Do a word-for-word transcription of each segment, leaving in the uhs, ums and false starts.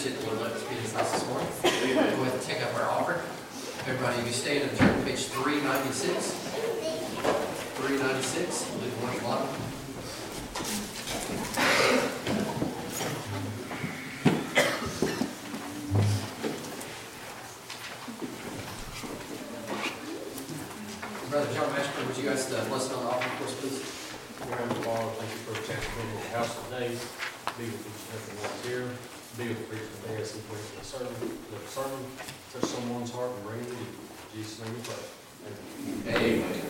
appreciate the Lord letting us be in His house this morning. We'll go ahead and take up our offering. Everybody, you stand and turn to page three ninety-six. three ninety-six, leave the one bottom. Brother John Mashburn, would you guys uh, bless on the offering for us, please? Dear Heavenly Father, thank you for a chance to be in the house today. Be with each and every one here. Be with the preacher today as he brings the sermon. The sermon touch someone's heart and bring it in. In Jesus' name we pray. Amen. Amen.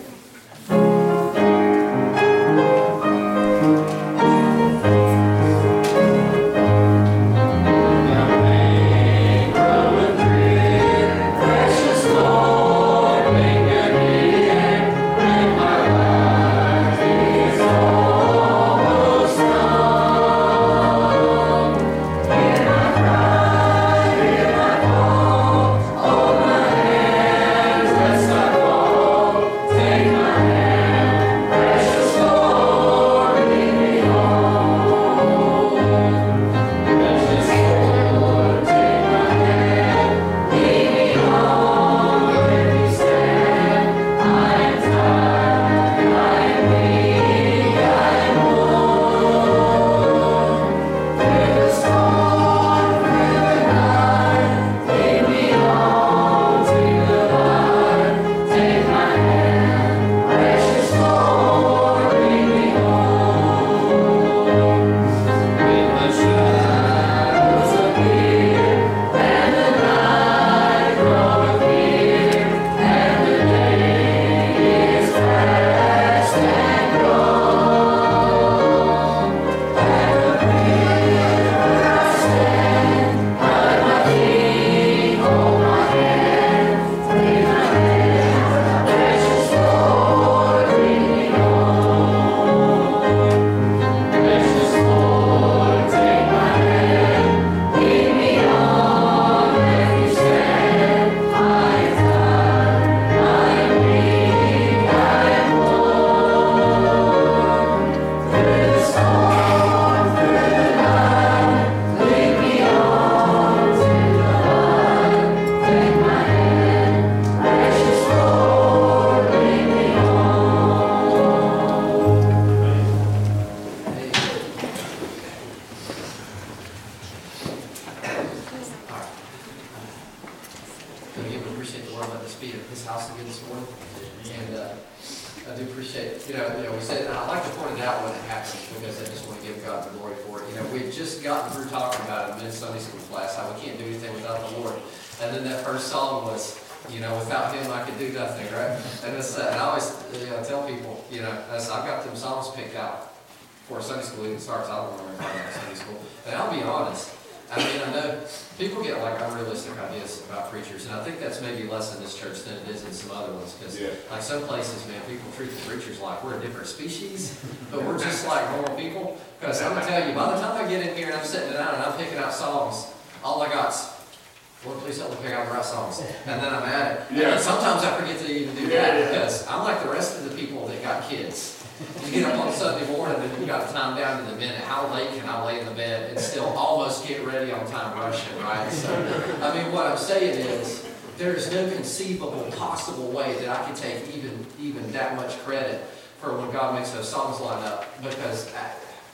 Possible way that I can take even even that much credit for when God makes those songs line up, because I,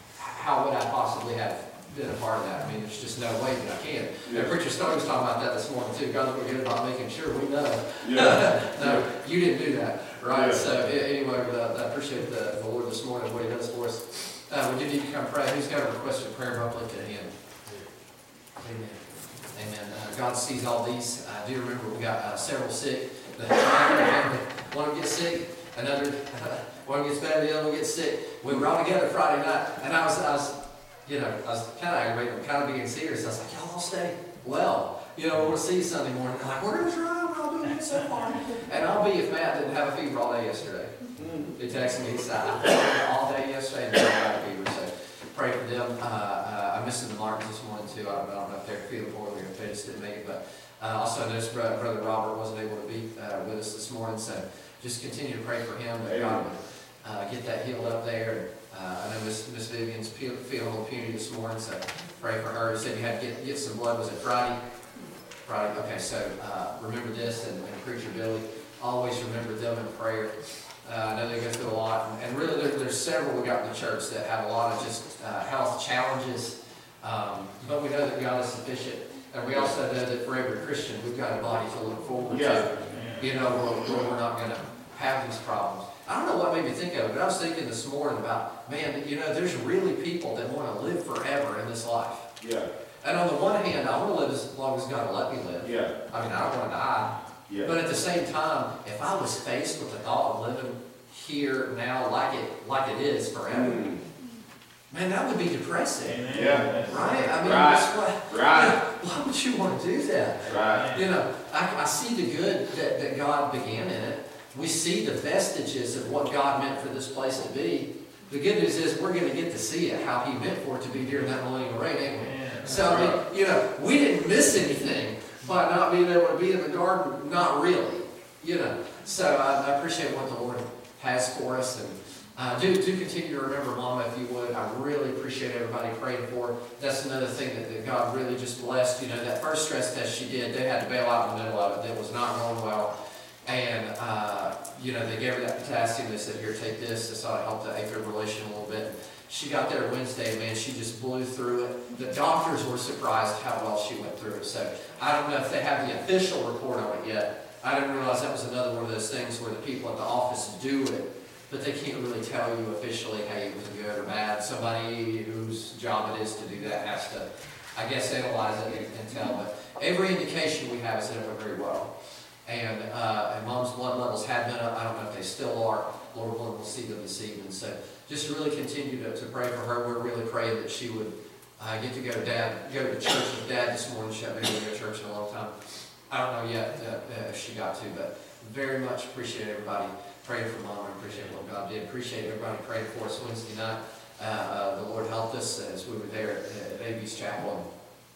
how would I possibly have been a part of that? I mean, there's just no way that I can. Yeah. And Preacher Stone was talking about that this morning too. God, we're good about making sure we know. Yeah. No, yeah. You didn't do that, right? Yeah. So anyway, but I appreciate the, the Lord this morning, what He does for us. Uh, we do need to come pray. Who's got a requested prayer? I'll lift it in. Amen. Amen. Uh, God sees all these. I do remember we got uh, several sick. The family, one gets sick, another uh, one gets better, the other one gets sick. We were all together Friday night, and I was, I was, you know, I was kind of aggravated, I'm kind of being serious. I was like, y'all all stay well. You know, we'll see you Sunday morning. They're like, we're going to try, we're all doing good so far. And I'll be if Matt didn't have a fever all day yesterday. He texted me, he said, I had all day yesterday and didn't have a fever. So pray for them. Uh, uh, I missed them in Martin this morning too. I don't, I don't know if they're feeling poorly or if they just didn't make it, but Uh, also, I noticed Brother, Brother Robert wasn't able to be uh, with us this morning, so just continue to pray for him that God would uh, get that healed up there. Uh, I know Miss Miss Vivian's feeling a little puny this morning, so pray for her. You said you had to get, get some blood, was it Friday? Friday, okay, so, uh, remember this, and, and Preacher Billy, always remember them in prayer. Uh, I know they go through a lot, and, and really there, there's several we got in the church that have a lot of just, uh, health challenges, um, but we know that God is sufficient. And we also know that for every Christian, we've got a body to look forward Yeah. to, you know, where, where we're not gonna have these problems. I don't know what made me think of it, but I was thinking this morning about, man, you know, there's really people that want to live forever in this life. Yeah, And on the one hand, I want to live as long as God will let me live. yeah, I mean, I don't want to die. yeah. But at the same time, if I was faced with the thought of living here now like it, like it is forever, Mm, man, that would be depressing. Yeah. Right? I mean, Right. that's what, Right, why would you want to do that? right. You know, I, I see the good that, that God began in it. We see the vestiges of what God meant for this place to be. The good news is we're going to get to see it, how He meant for it to be during that millennial reign, ain't we? So, I mean, you know, we didn't miss anything by not being able to be in the garden, not really, you know. So I, I appreciate what the Lord has for us. And uh, do, do continue to remember Mama, if you would. I really appreciate everybody praying for her. That's another thing that, that God really just blessed. You know, that first stress test she did, they had to bail out in the middle of it. That was not going well. And, uh, you know, they gave her that potassium. They said, here, take this. This ought to help the afibrillation a little bit. She got there Wednesday, man, she just blew through it. The doctors were surprised how well she went through it. So I don't know if they have the official report on it yet. I didn't realize that was another one of those things where the people at the office do it, but they can't really tell you officially, hey, it was good or bad. Somebody whose job it is to do that has to, I guess, analyze it and, and tell. But every indication we have is that it went very well. And, uh, and Mom's blood levels had been up. I don't know if they still are. Lord willing, we'll see them this evening. So just really continue to, to pray for her. We're really praying that she would uh, get to go to Dad, go to church with Dad this morning. She hasn't been to church in a long time. I don't know yet uh, if she got to, but very much appreciate everybody praying for Mom. I appreciate what God did. Appreciate everybody praying for us Wednesday night. Uh, uh, the Lord helped us as we were there at, at Baby's Chapel.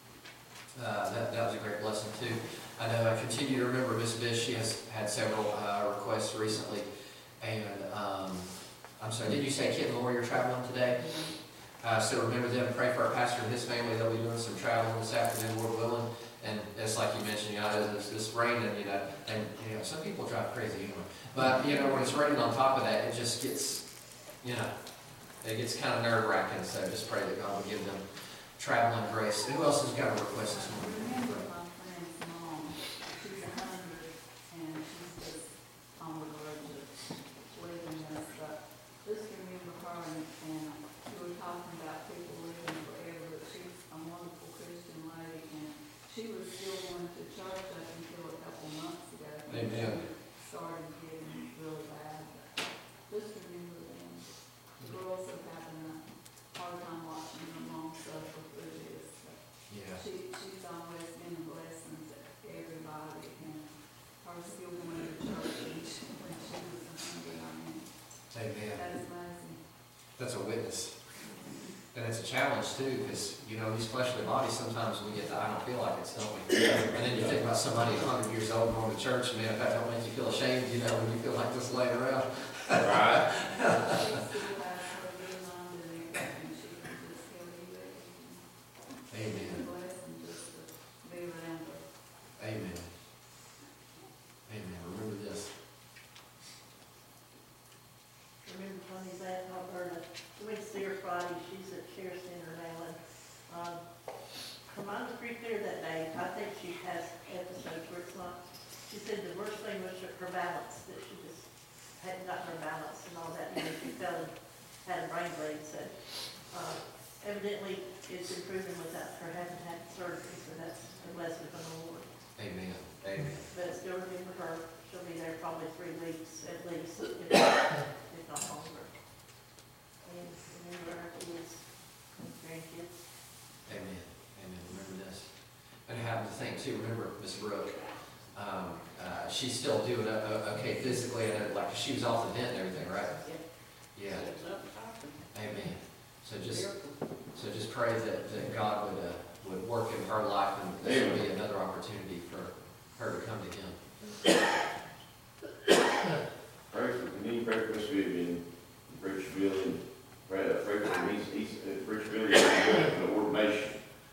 Uh, that, that was a great blessing too. I know I continue to remember Miss Bish. She has had several uh, requests recently. And um, I'm sorry, did you say Kit and Lori are traveling today? Uh, so remember them, pray for our pastor and his family. They'll be doing some traveling this afternoon, Lord willing. And it's like you mentioned, you know, it's this rain, and you know, and you know, some people drive crazy anyway. But you know, when it's raining on top of that, it just gets, you know, it gets kind of nerve wracking. So just pray that God will give them traveling grace. Who else has got a request this morning? Remember my friend's mom, she's a hundred, and she's just on the verge of leaving us, but just remember her, and, and she was talking about people living forever, but she's a wonderful Christian lady, and she was still going to church up until a couple months ago. Amen. She started getting really bad, but just remember them. The girls are having a hard time watching their mom suffer through this, but Yeah. She, she's always been a blessing to everybody, and her still going to church when she, when she was a hundred, I mean, Amen. that is amazing. That's a witness. And it's a challenge too, because you know, these fleshly bodies, sometimes we get the I don't feel like it's, don't we? And then you think about somebody a hundred years old going to church, and man, if that don't make you feel ashamed, you know, when you feel like this laying around. Right. She still has her good mind and everything, she can just tell you everything. It's a Amen. blessing just to be around her. Amen. Amen. Remember this. Remember Tony's at Alberta, we went to see her Friday, she's at Care Center now, and, um, her mind was pretty clear that day. I think she has episodes where it's not, she said the worst thing was her balance, that she just hadn't gotten her balance and all that, and she fell and had a brain bleed, so, uh, evidently it's improving without her having had surgery, so that's a blessing from the Lord. Amen. Amen. But still remember her, she'll be there probably three weeks at least, if if not longer. And remember our kids, and grandkids. Amen. Amen. Remember this. And I happen to think too, remember Miss Brooke, um, uh, she's still doing uh, okay physically, and like she was off the vent and everything, right? Yeah. Amen. So just, so just pray that, that God would, uh, would work in her life, and this would be another opportunity for her to come to Him. Pray for me, pray for Miss Vivian, Preacher Billy, and pray, pray for me, he's, uh, Preacher Billy, the ordination.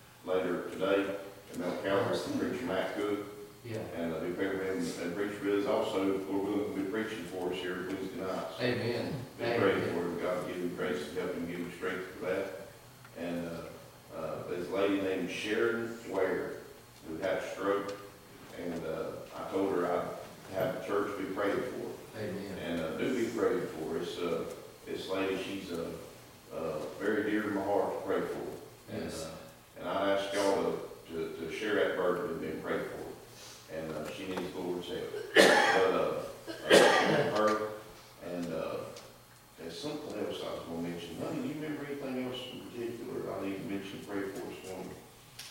Calvary from preacher Matt Cook, Yeah. and uh, be praying for him, and preacher Bill is also, Lord willing, will be preaching for us here Wednesday nights. Amen. Be praying Amen. for him, God give him grace and help him, give him strength for that. And, uh, uh, there's a lady named Sharon Ware who had a stroke, and, uh, I told her I'd have the church be praying for her. Amen. And, uh, do be praying for her. It's, uh, this lady, she's, uh, uh, very dear to my heart to pray for. And, Yes. uh, and I ask y'all to, to, to share that burden with me and pray for her. And, uh, she needs the Lord's help. But, uh, uh, her, and, uh, there's something else I was gonna mention. Honey, do you remember anything else in particular I need to mention, pray for us for me?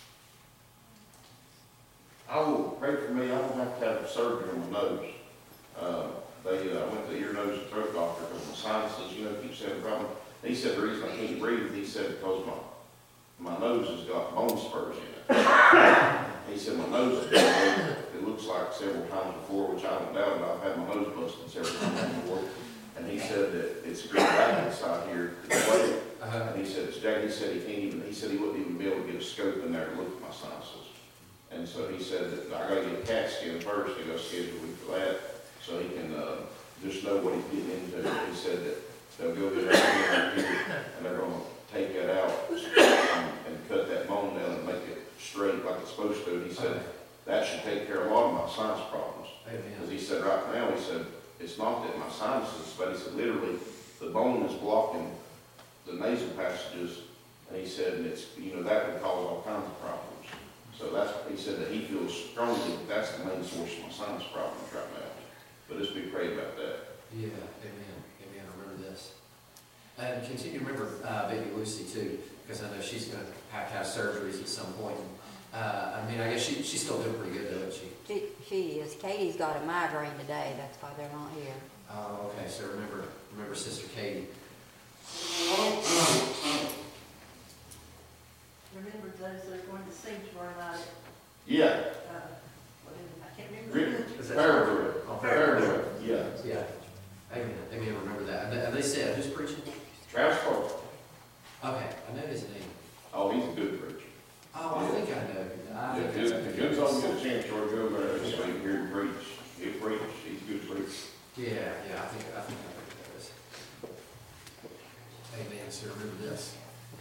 I will pray for me. I don't have to have surgery on my nose. Uh, they, uh, I went to the ear, nose, and throat doctor because my sinuses, you know, keep having a problem. He said the reason I can't breathe, he said because my, my nose has got bone spurs in it. He said my nose is big. It looks like several times before, which I don't doubt, but I've had my nose busted several times before. And he said that it's a good rack inside here. Uh-huh. And he said, it's Jack, he said he can't even, he said he wouldn't even be able to get a scope in there to look at my sinuses. And so he said that I gotta get a CAT scan first, they gotta schedule me for that, so he can, uh, just know what he's getting into. He said that they'll go get that in here, and they're gonna take that out and, and cut that bone down and make it straight like it's supposed to. And he said, that should take care of a lot of my sinus problems. Because Amen. he said right now, he said, it's not that my sinuses, but he said literally, the bone is blocking the nasal passages, and he said, and it's, you know, that would cause all kinds of problems. So that's, he said that he feels strongly that that's the main source of my sinus problems right now. But just be praying about that. Yeah, amen, amen, remember this. And continue to remember uh, baby Lucy too, because I know she's gonna have to have surgeries at some point. Uh, I mean, I guess she, she's still doing pretty good though, isn't she? She, she is. Katie's got a migraine today, that's why they're not here. Oh, okay, so remember, remember Sister Katie. Remember those that are going to sing tomorrow night, Yeah, uh, what is it? I can't remember. Rick, Is that- Fairwood, Oh, Fairwood, yeah. Yeah, amen, amen, remember that. And they, and they said, who's preaching? Travis Parker. Okay, I know his name. Oh, he's a good preacher. Oh, I think I know. I If think you, that's if you don't get a chance, George, go there this week, hear him preach. He'll preach, he's a good preacher. Yeah, yeah, I think, I think I know who that is. Amen, so remember this.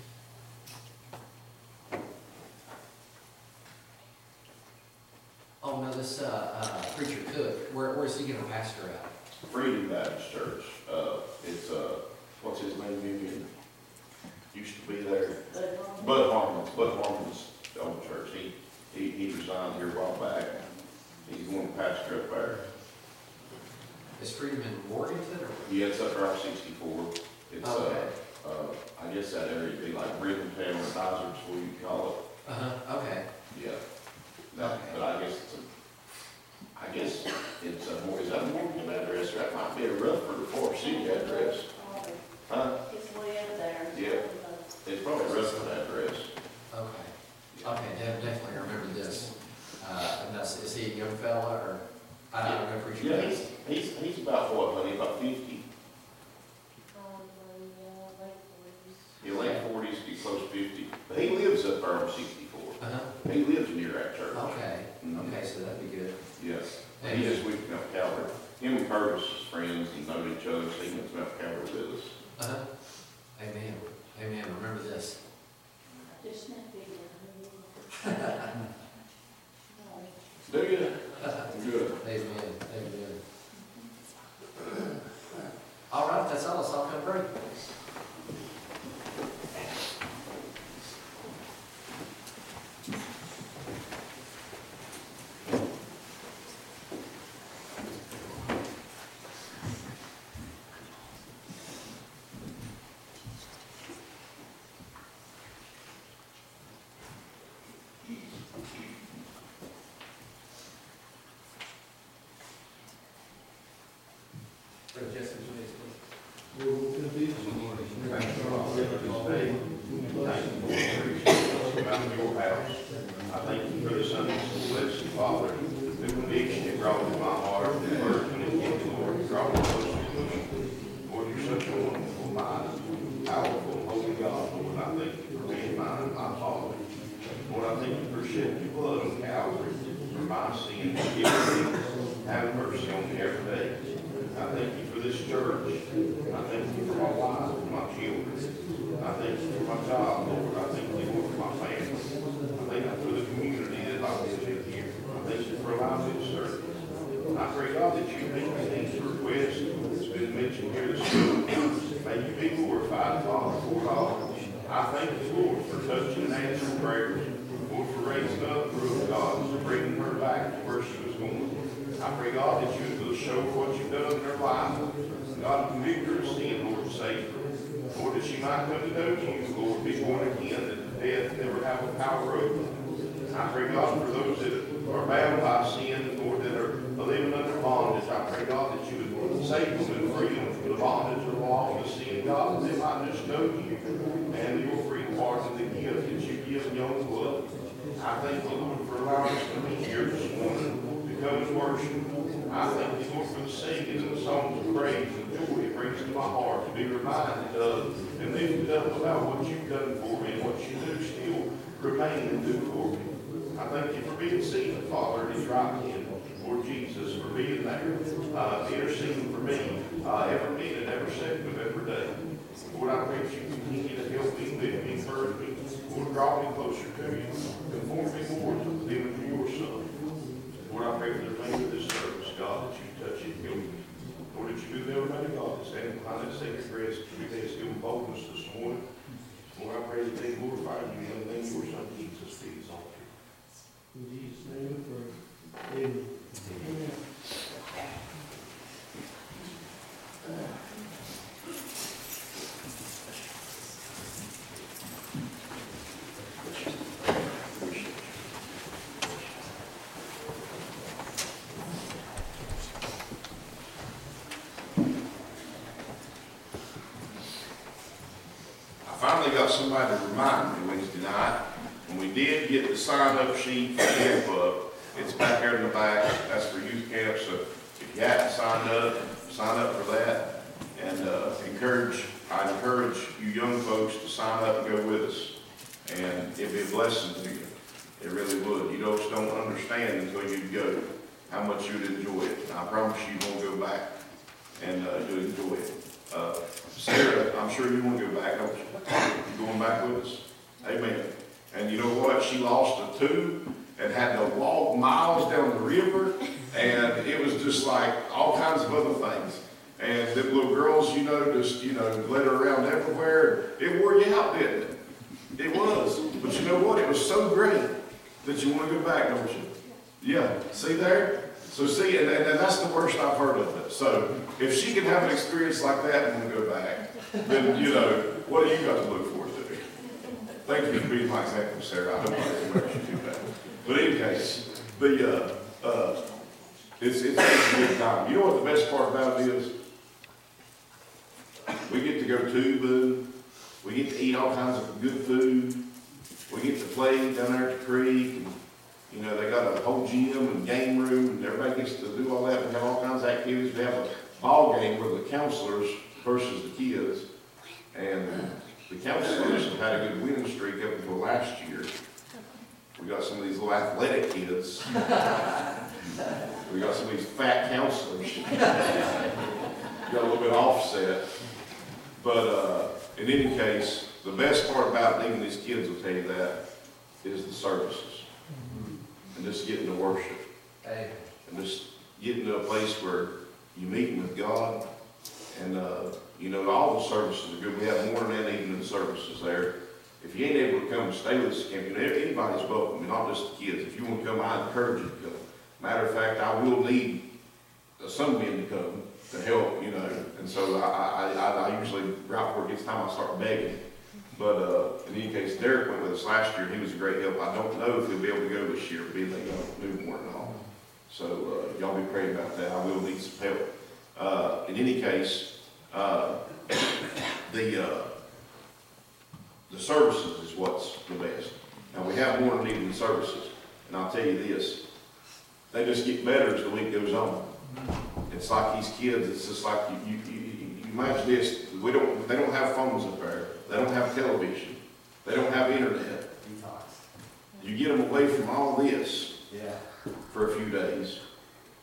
Oh, no, this, uh, uh, preacher Cook, where, where's he gonna pastor at? Freedom Baptist Church, uh, it's, uh, what's his name, Vivian? Used to be there. But, um, Bud Harmon's, Bud Harmon's old church, he, he, he resigned here a while back. He's going to pastor up there. Is Freedom in Morganton or? Yeah, it's up Route sixty-four. It's, uh, Okay. uh, I guess that area would be like Brigham-town or Dodgers, what you call Uh-huh, okay. it. Yeah. That, but I guess it's a, I guess it's a more, is that a Morgan address? That might be a Rutherford or Forest City address. Huh? it's way up there. Yeah. It's probably a Rutherford address. Okay, okay, de- definitely remember this. Uh, and that's, is he a young fella, or, I don't know, preacher. Yeah, he's, he's, he's about what, honey, about fifty? Yeah, late forties, be close to fifty. But he lives up there on sixty-four. Uh-huh, He lives near that church. okay, Mhm. okay, so that'd be good. Yes. He just went to Mount Calvary. Him and Curtis is friends and know each other, so he went to Mount Calvary with us. Uh-huh, amen, amen, remember this. Just not big. Do you? Good. Amen, amen. All right, that's all, let's all come pray. mercy on me every day. I thank you for this church. I thank you for my wife and my children. I thank you for my job, Lord. I thank you, Lord, for my family. I thank you for the community that I live in here. I thank you for allowing me to serve. I pray, God, that you meet these requests that's been mentioned here this morning. May you be glorified, Father, for all. I thank you, Lord, for touching and answering prayers. Lord, for raising up Ruth, God, and bringing her back to where she was going. I pray, God, that you will show what you've done in her life. God, convict her of sin, Lord, save her. Lord, that she might come to know you, Lord, be born again, that death never have a power over her. I pray, God, for those that are bound by sin, Lord, that are living under bondage, I pray, God, that you would save them and free them from the bondage of the law of sin, God, that they might just know you and your free pardon, the gift that you give in your blood. I thank you, Lord, for allowing us to be here this morning to come and worship. I thank you, Lord, for the singing and the songs of praise and joy it brings to my heart to be reminded of and lifted up about what you've done for me and what you do still remain and do for me. I thank you for being seen, Father, in his right hand, Lord Jesus, for being there, uh, interceding for me uh, every minute, every second of every day. Lord, I pray that you continue to help me, lift me, encourage me, Lord, draw me closer to you, conform me more to the image of your Son. Lord, I pray for the remainder of this service, God, that you touch it, help me. Lord, that you do everybody, God, that's standing behind that sacred rest, that we may still boldness this morning. Lord, I pray that they glorify you in the name of your Son, Jesus, be exalted. In Jesus' name, for amen. Amen. I finally got somebody to remind me Wednesday night, when we did get the sign-up sheet for the Camp Club. It's back there in the back, that's for youth camp, so if you haven't signed up, sign up for that. And uh, encourage, I encourage you young folks to sign up and go with us. And it'd be a blessing to you. It really would. You just don't understand until you go how much you'd enjoy it. And I promise you, you won't go back and uh, you'll enjoy it. Uh, Sarah, I'm sure you want to go back, don't you? You going back with us? Amen. And you know what? She lost a tooth and had to walk miles down the river, and it was just like all kinds of other things. And the little girls, you know, just, you know, led her around everywhere. It wore you out, didn't it? It was. But you know what? It was so great that you want to go back, don't you? Yeah. See there? So see, and, and that's the worst I've heard of it. So if she can have an experience like that and want to go back, then, you know, what do you got to look forward to? Thank you for being my example, Sarah. I hope I didn't make you do that. But in any case, the, uh, uh, it's, it's a good time. You know what the best part about it is? We get to go tubing. We get to eat all kinds of good food. We get to play down there at the creek. And, you know, they got a whole gym and game room, and everybody gets to do all that. We have all kinds of activities. We have a ball game where the counselors versus the kids. And the counselors have had a good winning streak up until last year. We got some of these little athletic kids. We got some of these fat counselors. Got a little bit offset. But uh, in any case, the best part about it, even these kids will tell you that, is the services. And just getting to worship. Hey. And just getting to a place where you're meeting with God. And, uh, you know, all the services are good. We have morning and evening services there. If you ain't able to come and stay with us, camp, you know, anybody's welcome, not just the kids. If you want to come, I encourage you to come. Matter of fact, I will need some men to come to help, you know. And so I, I, I, I usually, right before it gets time, I start begging. But uh, in any case, Derek went with us last year, and he was a great help. I don't know if he'll be able to go this year, being they got Newborn and all. So uh, y'all be praying about that. I will need some help. Uh, in any case, uh, the uh, the services is what's the best. Now we have more than even services, and I'll tell you this: they just get better as the week goes on. It's like these kids. It's just like you, you, you, you imagine this. We don't. They don't have phones up there. They don't have television. They don't have internet. You get them away from all this Yeah. for a few days,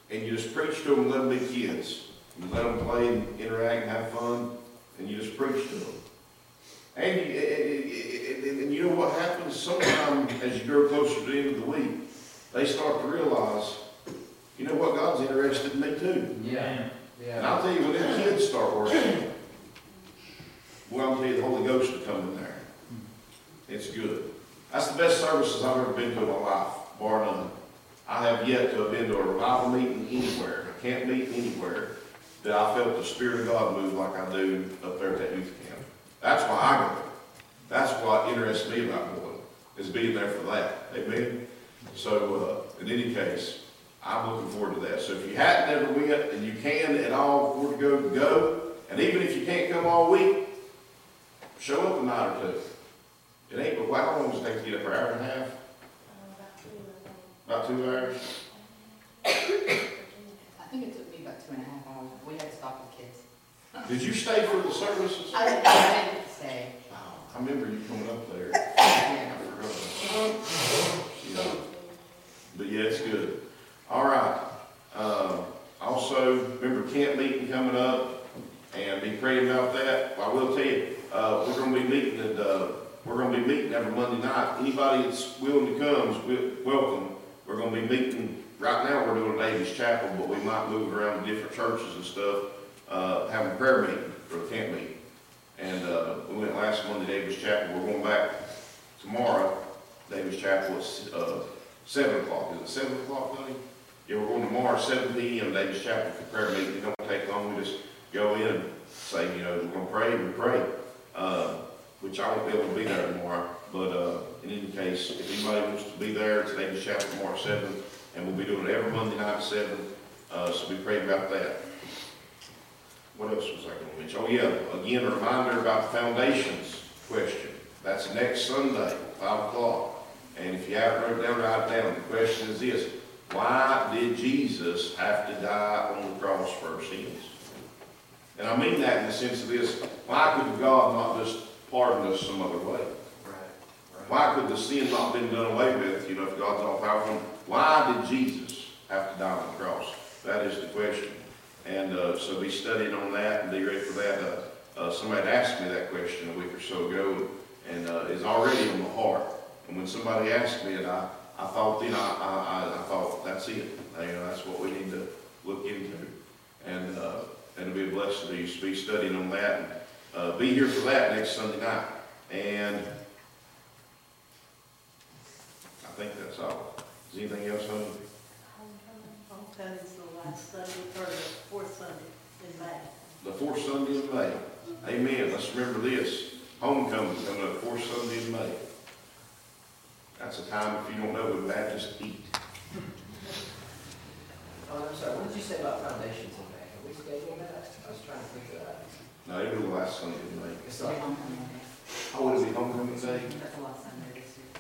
and you just preach to them, let them be kids. You let them play and interact and have fun, and you just preach to them. And, you, and, and, and you know what happens? Sometimes as you grow closer to the end of the week, they start to realize, you know what, God's interested in me too. Yeah, And yeah. I'll tell you, when them kids start working, well, I'll tell you, the Holy Ghost will come in there. It's good. That's the best services I've ever been to in my life, bar none. I have yet to have been to a revival meeting anywhere, a camp meeting anywhere, that I felt the Spirit of God move like I do up there at that youth camp. That's why I go. That's what interests me about going, is being there for that. Amen? So, uh, in any case, I'm looking forward to that. So if you hadn't ever went and you can at all afford to go, go. And even if you can't come all week, show up a night or two. It ain't, but how long does it take to get up, an hour and a half? About two hours? I think it took me about two and a half hours. We had to stop with kids. Did you stay for the services? I didn't, I didn't stay. Oh, I remember you coming up there. Yeah. Yeah. But yeah, it's good. All right. Um, also, remember camp meeting coming up, and be praying about that. I will tell you, uh, we're going to be meeting at, uh, we're going to be meeting every Monday night. Anybody that's willing to come is welcome. We're going to be meeting. Right now, we're doing Davis Chapel, but we might move around to different churches and stuff, uh, having a prayer meeting for a camp meeting. And uh, we went last Monday, Davis Chapel. We're going back tomorrow. Davis Chapel is uh, seven o'clock. Is it seven o'clock, honey? Yeah, we're going tomorrow, seven p m Davis Chapel for prayer meeting. It don't take long. We just go in and say, you know, we're going to pray, we pray. Uh, which I won't be able to be there tomorrow. But uh, in any case, if anybody wants to be there, it's Davis Chapel tomorrow at seven. And we'll be doing it every Monday night at seven. Uh, so we pray about that. What else was I going to mention? Oh yeah, again, a reminder about the foundations question. That's next Sunday, five o'clock. And if you haven't wrote it down, write it down. The question is this: why did Jesus have to die on the cross for our sins? And I mean that in the sense of this: why could God not just pardon us some other way? Right, right. Why could the sin not been done away with? You know, if God's all powerful, why did Jesus have to die on the cross? That is the question. And uh, so be studying on that and be ready for that. Uh, uh, somebody asked me that question a week or so ago, and uh, it's already on my heart. And when somebody asked me it, I, I thought, you know, I, I, I thought, that's it. You know, that's what we need to look into. And, uh, and it'll be a blessing to you. So be studying on that. And uh, be here for that next Sunday night. And I think that's all. Is anything else on? Homecoming's the last Sunday, or the fourth Sunday in May. The fourth Sunday in May. Amen. Let's remember this. Homecoming coming up fourth Sunday in May. That's a time, if you don't know, we Baptists eat. Oh, I'm sorry, what did you say about foundations in May? Have we scheduled that? I was trying to think of that. No, it'll be the last Sunday in May. It's like, Oh, it'll be homecoming day? That's the last Sunday this year.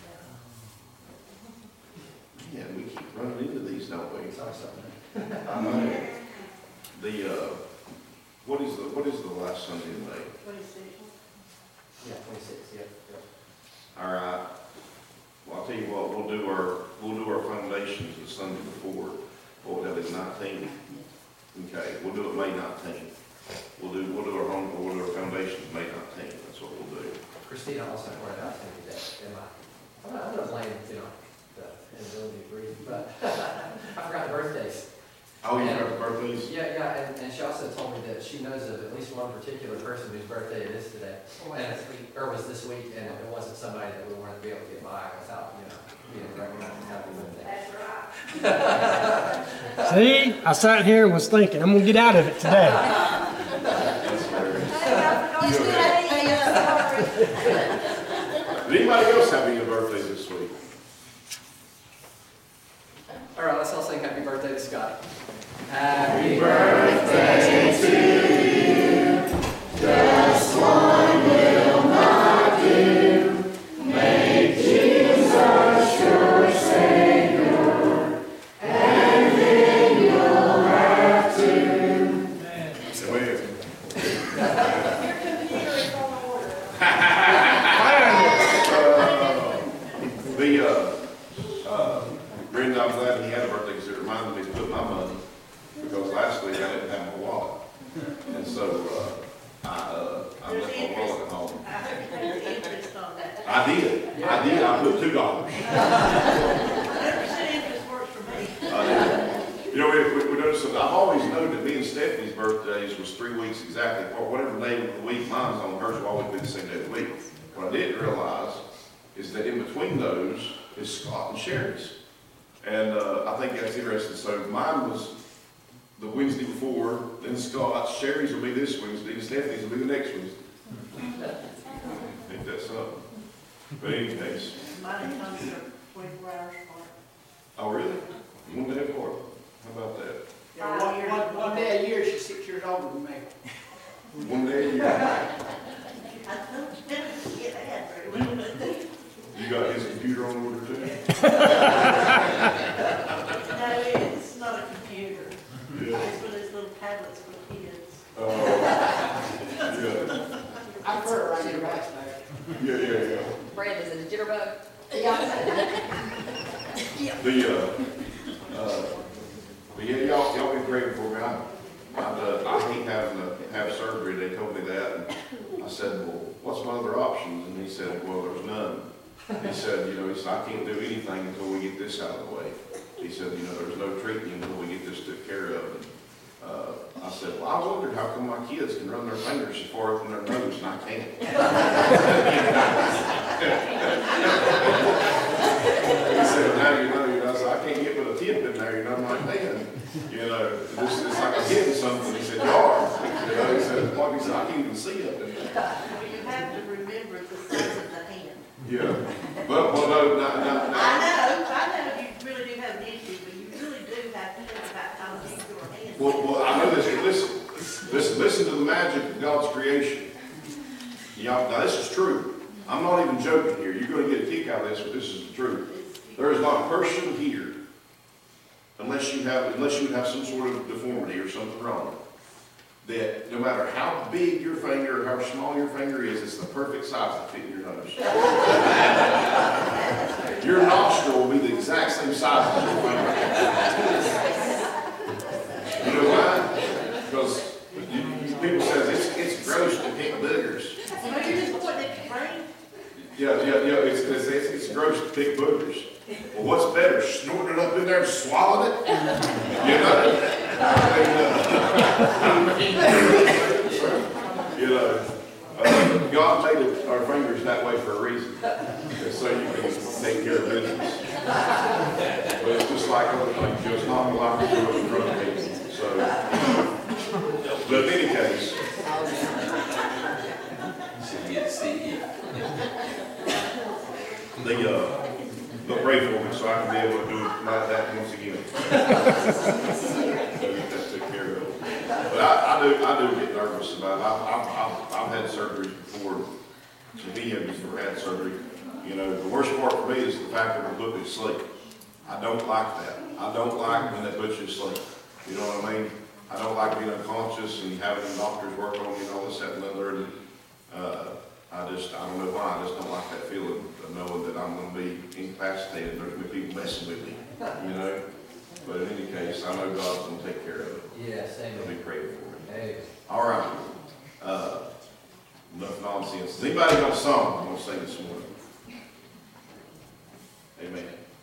Yeah, we keep running into these, don't we? sorry, sorry. I know. The, uh, what is the, what is the last Sunday in May? Twenty-sixth. Yeah, twenty-six, yeah, yeah. All right. Well, I'll tell you what, we'll do our, we'll do our foundations the Sunday before. What would that be, nineteenth? Okay, we'll do it May nineteenth. We'll do, we'll do our home, we'll do our foundations May nineteenth. That's what we'll do. Christina also pointed out to me that, am I, I'm not, I'm not blaming, you know, the inability to breathe, but I forgot the birthdays. Oh, you got the birthdays? Yeah, yeah, and, and she also told me that she knows of at least one particular person whose birthday it is today. Or was And- this week. Or was this week, and it wasn't somebody that we wanted to be able to get by without, you know, being recognized as happy birthday. That's right. See, I sat here and was thinking, I'm gonna get out of it today. That's hilarious. Hey, I forgot to say, Did anybody else have any birthdays this week? All right, let's all sing happy birthday to Scott. Happy birthday to you. Just one will not do. Make Jesus your Savior, and then you'll have to. Well, the, uh, uh, Brenda, I'm glad he had a birthday because it reminded me to put my money because last week I didn't have my wallet. And so, uh, I, uh, I There's left my interest. wallet at home. I heard there's interest on that. I did, I did, I put two dollars. Hundred percent interest works for me. I did. You know, we, we, we noticed, that I've always known that me and Stephanie's birthdays was three weeks exactly apart, whatever day of the week mine's on, hers will always be the same day of the week. What I didn't realize is that in between those is Scott and Sherry's. And, uh, I think that's interesting. So mine was the Wednesday before, then Scott's, Sherry's will be this Wednesday, and Stephanie's will be the next Wednesday. Ain't that something? But in any case, Mine comes to twenty-four hours apart. oh really? One day apart? How about that? Yeah, one, one, one day a year, she's six years older than me. One day a year. I don't get that very well. You got his computer on order too? No, it's not a computer. Yeah. It's one of those little tablets for kids. Uh, yeah, I prefer it right here, right yeah, yeah, yeah. Brad, is it a jitterbug? The, uh, uh, but yeah, y'all, y'all be praying for me. I, I, uh, I hate having to have surgery. They told me that. And I said, well, what's my other options? And he said, well, there's none. He said, you know, he said, I can't do anything until we get this out of the way. He said, you know, there's no treatment until we get this took care of. And, uh, I said, well, I wondered how come my kids can run their fingers so far up in their nose and I can't. He said, now you know, you know, I said, I can't get with a tip in there, you know, I'm like, man, you know, this, it's like I'm hitting something. He said, you are. You know, he said, like he said, I can't even see up in there. Well, you have to remember the size of the hand. Yeah. Well, well, no, no, no, no. I know, I know you really do have an issue, but you really do have to think about how big your hand is. Well, well, I know this, but listen, listen, listen to the magic of God's creation. Y'all, now this is true. I'm not even joking here. You're going to get a kick out of this, but this is the truth. There is not a person here, unless you have, unless you have some sort of deformity or something wrong, that no matter how big your finger or how small your finger is, it's the perfect size to fit in your nose. Your nostril will be the exact same size as your finger. You know why? Because you, people say it's, it's gross to pick boogers. So you're just pointing at your brain? Yeah, yeah, yeah, it's, it's, it's, it's gross to pick boogers. Well, what's better, snorting it up in there and swallowing it? You know? You know, uh, God made it, our fingers that way for a reason. And so you can take care of business. But it's just like other things, it's not like to do it in front of people. So, but in any case, the, uh, they'll pray for me so I can be able to do it like that once again. So get that took care of. But I, I do, I do get nervous about it. I've, I've, I've, I've had surgeries before. So he had before had surgery. You know, the worst part for me is the fact that we're put to sleep. I don't like that. I don't like when they put you to sleep. You know what I mean? I don't like being unconscious and having the doctors work on me and all this, that, and the other. And, uh, I just, I don't know why, I just don't like that feeling of knowing that I'm going to be incapacitated and there's going to be people messing with me, you know? But in any case, I know God's going to take care of it. Yes, He'll amen. be praying for me. Amen. All right. Uh, enough nonsense. Has anybody got a song I'm going to sing this morning? Amen.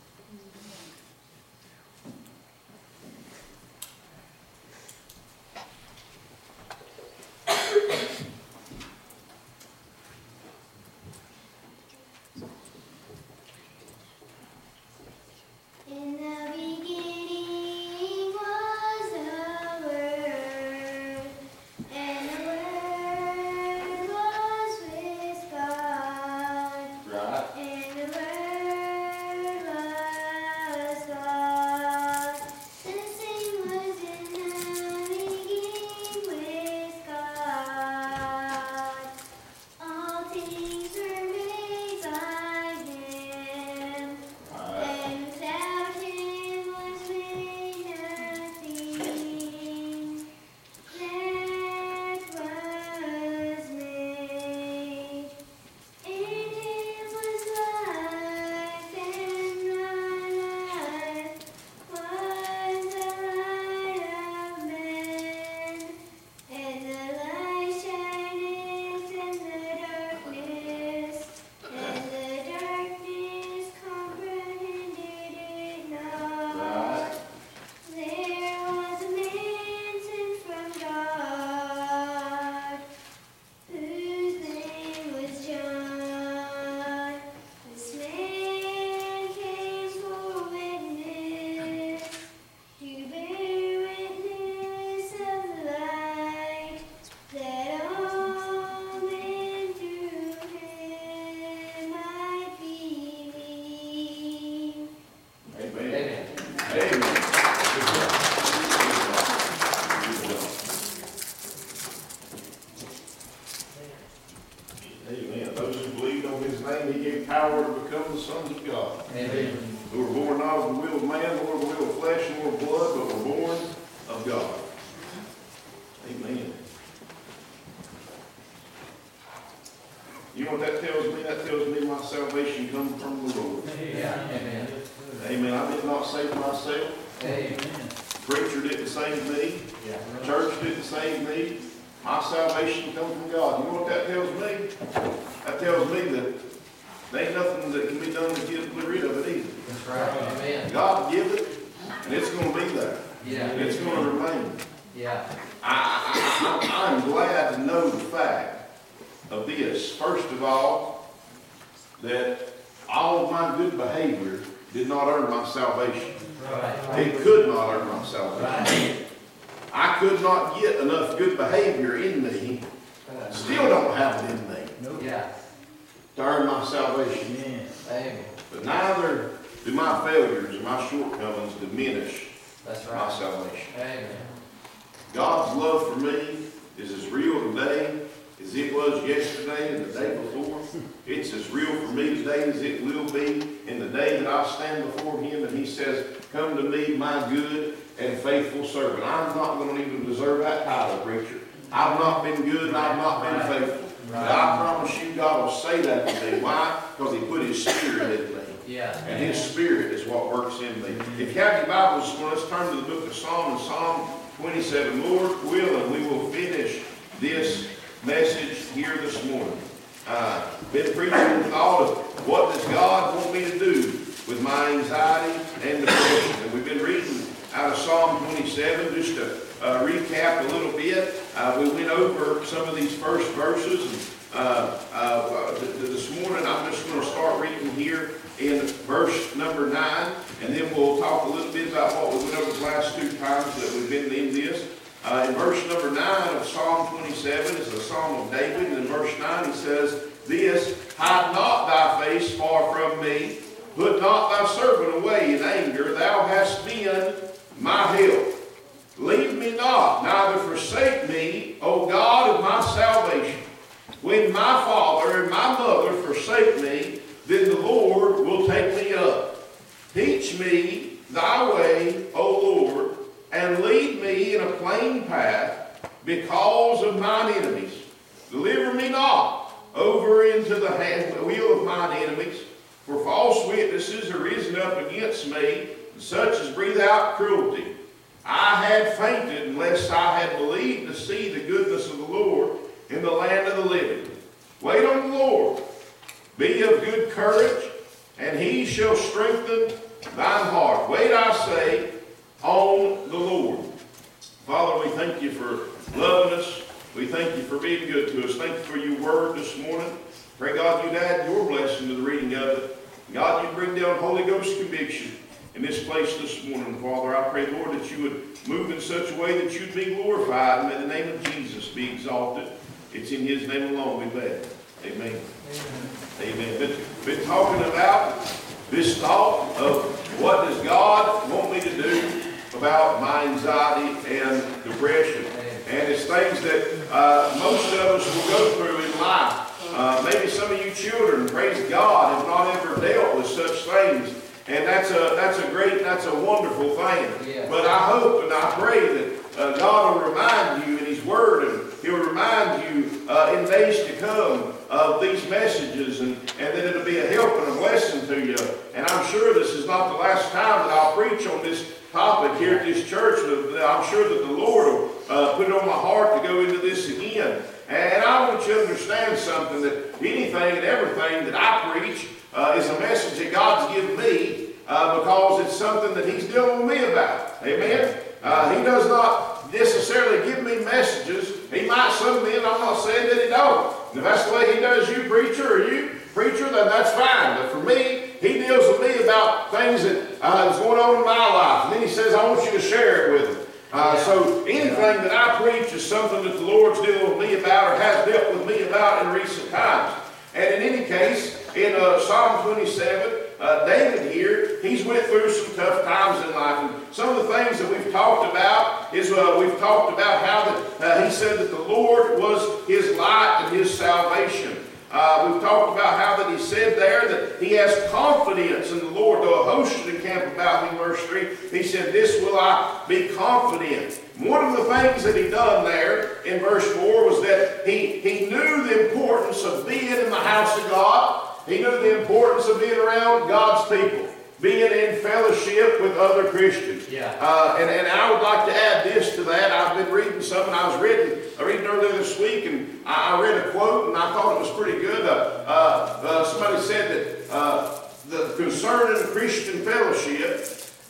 In the beginning was the Word, and the Word was with God, what that tells me? That tells me my salvation comes from the Lord. Yeah, amen. Amen. I did not save myself. Amen. Preacher didn't save me. Yeah. Church didn't save me. My salvation comes from God. You know what that tells me? That tells me that there ain't nothing that can be done to get rid of it either. That's right, amen. God give it, and it's going to be there. Yeah. It's going to remain. Yeah. I, I, I, I'm glad to know the fact of this. First of all, that all of my good behavior did not earn my salvation. Right. It could not earn my salvation. Right. I could not get enough good behavior in me, still don't have it in me, Yeah. to earn my salvation. Amen. But neither do my failures or my shortcomings diminish That's my right. salvation. Amen. God's love for me is as real today as it was yesterday and the day before. It's as real for me today as it will be in the day that I stand before Him and He says, "Come to me, my good and faithful servant." I'm not going to even deserve that title, preacher. I've not been good and I've not been faithful. But I promise you, God will say that to me. Why? Because He put His Spirit in me. Yeah. And His Spirit is what works in me. If you have your Bibles, well, let's turn to the book of Psalms, Psalm twenty-seven. Lord willing, we will finish this message here this morning. Uh, been preaching the thought of what does God want me to do with my anxiety and depression. And we've been reading out of Psalm twenty-seven, just to uh, recap a little bit. Uh, we went over some of these first verses. And, uh, uh, th th this morning I'm just going to start reading here in verse number nine, and then we'll talk a little bit about what we went over the last two times that we've been in this. Uh, in verse number nine of Psalm twenty-seven is a psalm of David, and in verse nine he says, "This, hide not thy face far from me, put not thy servant away in anger, thou hast been my help. Leave me not, neither forsake me, O God of my salvation. When my father and my mother forsake me, then the Lord will take me up. Teach me thy way, O Lord, and lead me in a plain path because of mine enemies. Deliver me not over into the hand, the will of mine enemies, for false witnesses are risen up against me, and such as breathe out cruelty. I had fainted unless I had believed to see the goodness of the Lord in the land of the living. Wait on the Lord. Be of good courage, and He shall strengthen thine heart. Wait, I say, on the Lord." Father, we thank You for loving us. We thank You for being good to us. Thank You for Your word this morning. Pray, God, You'd add Your blessing to the reading of it. God, You'd bring down Holy Ghost conviction in this place this morning. Father, I pray, Lord, that You would move in such a way that You'd be glorified, and may the name of Jesus be exalted. It's in His name alone we beg. Amen. Amen. Been, been talking about this thought of what does God want me to do about my anxiety and depression. And it's things that uh, most of us will go through in life. Uh, maybe some of you children, praise God, have not ever dealt with such things. And that's a, that's a great, that's a wonderful thing. Yeah. But I hope and I pray that uh, God will remind you in His Word, and He'll remind you uh, in days to come of these messages, and, and that it'll be a help and a blessing to you. And I'm sure this is not the last time that I'll preach on this topic here at this church. I'm sure that the Lord will uh, put it on my heart to go into this again. And I want you to understand something, that anything and everything that I preach uh, is a message that God's given me uh, because it's something that He's dealing with me about. Amen? Uh, he does not necessarily give me messages. He might some men, I'm not saying that He don't. If that's the way He does you, preacher, or you, preacher, then that's fine. But for me, He deals with me about things that uh, is going on in my life. And then He says, I want you to share it with them. Uh, so anything that I preach is something that the Lord's dealing with me about or has dealt with me about in recent times. And in any case, in uh, Psalm twenty-seven, uh, David here, he's went through some tough times in life. And some of the things that we've talked about is uh, we've talked about how that uh, he said that the Lord was his light and his salvation. Uh, Uh, we've talked about how that he said there that he has confidence in the Lord. Though a host should encamp about him, verse three, he said, this will I be confident. One of the things that he done there in verse four was that he, he knew the importance of being in the house of God. He knew the importance of being around God's people, being in fellowship with other Christians. Yeah. Uh, and, and I would like to add this to that. I've been reading something I was reading, reading earlier this week, and I, I read a quote, and I thought it was pretty good. Uh, uh, uh, somebody said that uh, the concern in Christian fellowship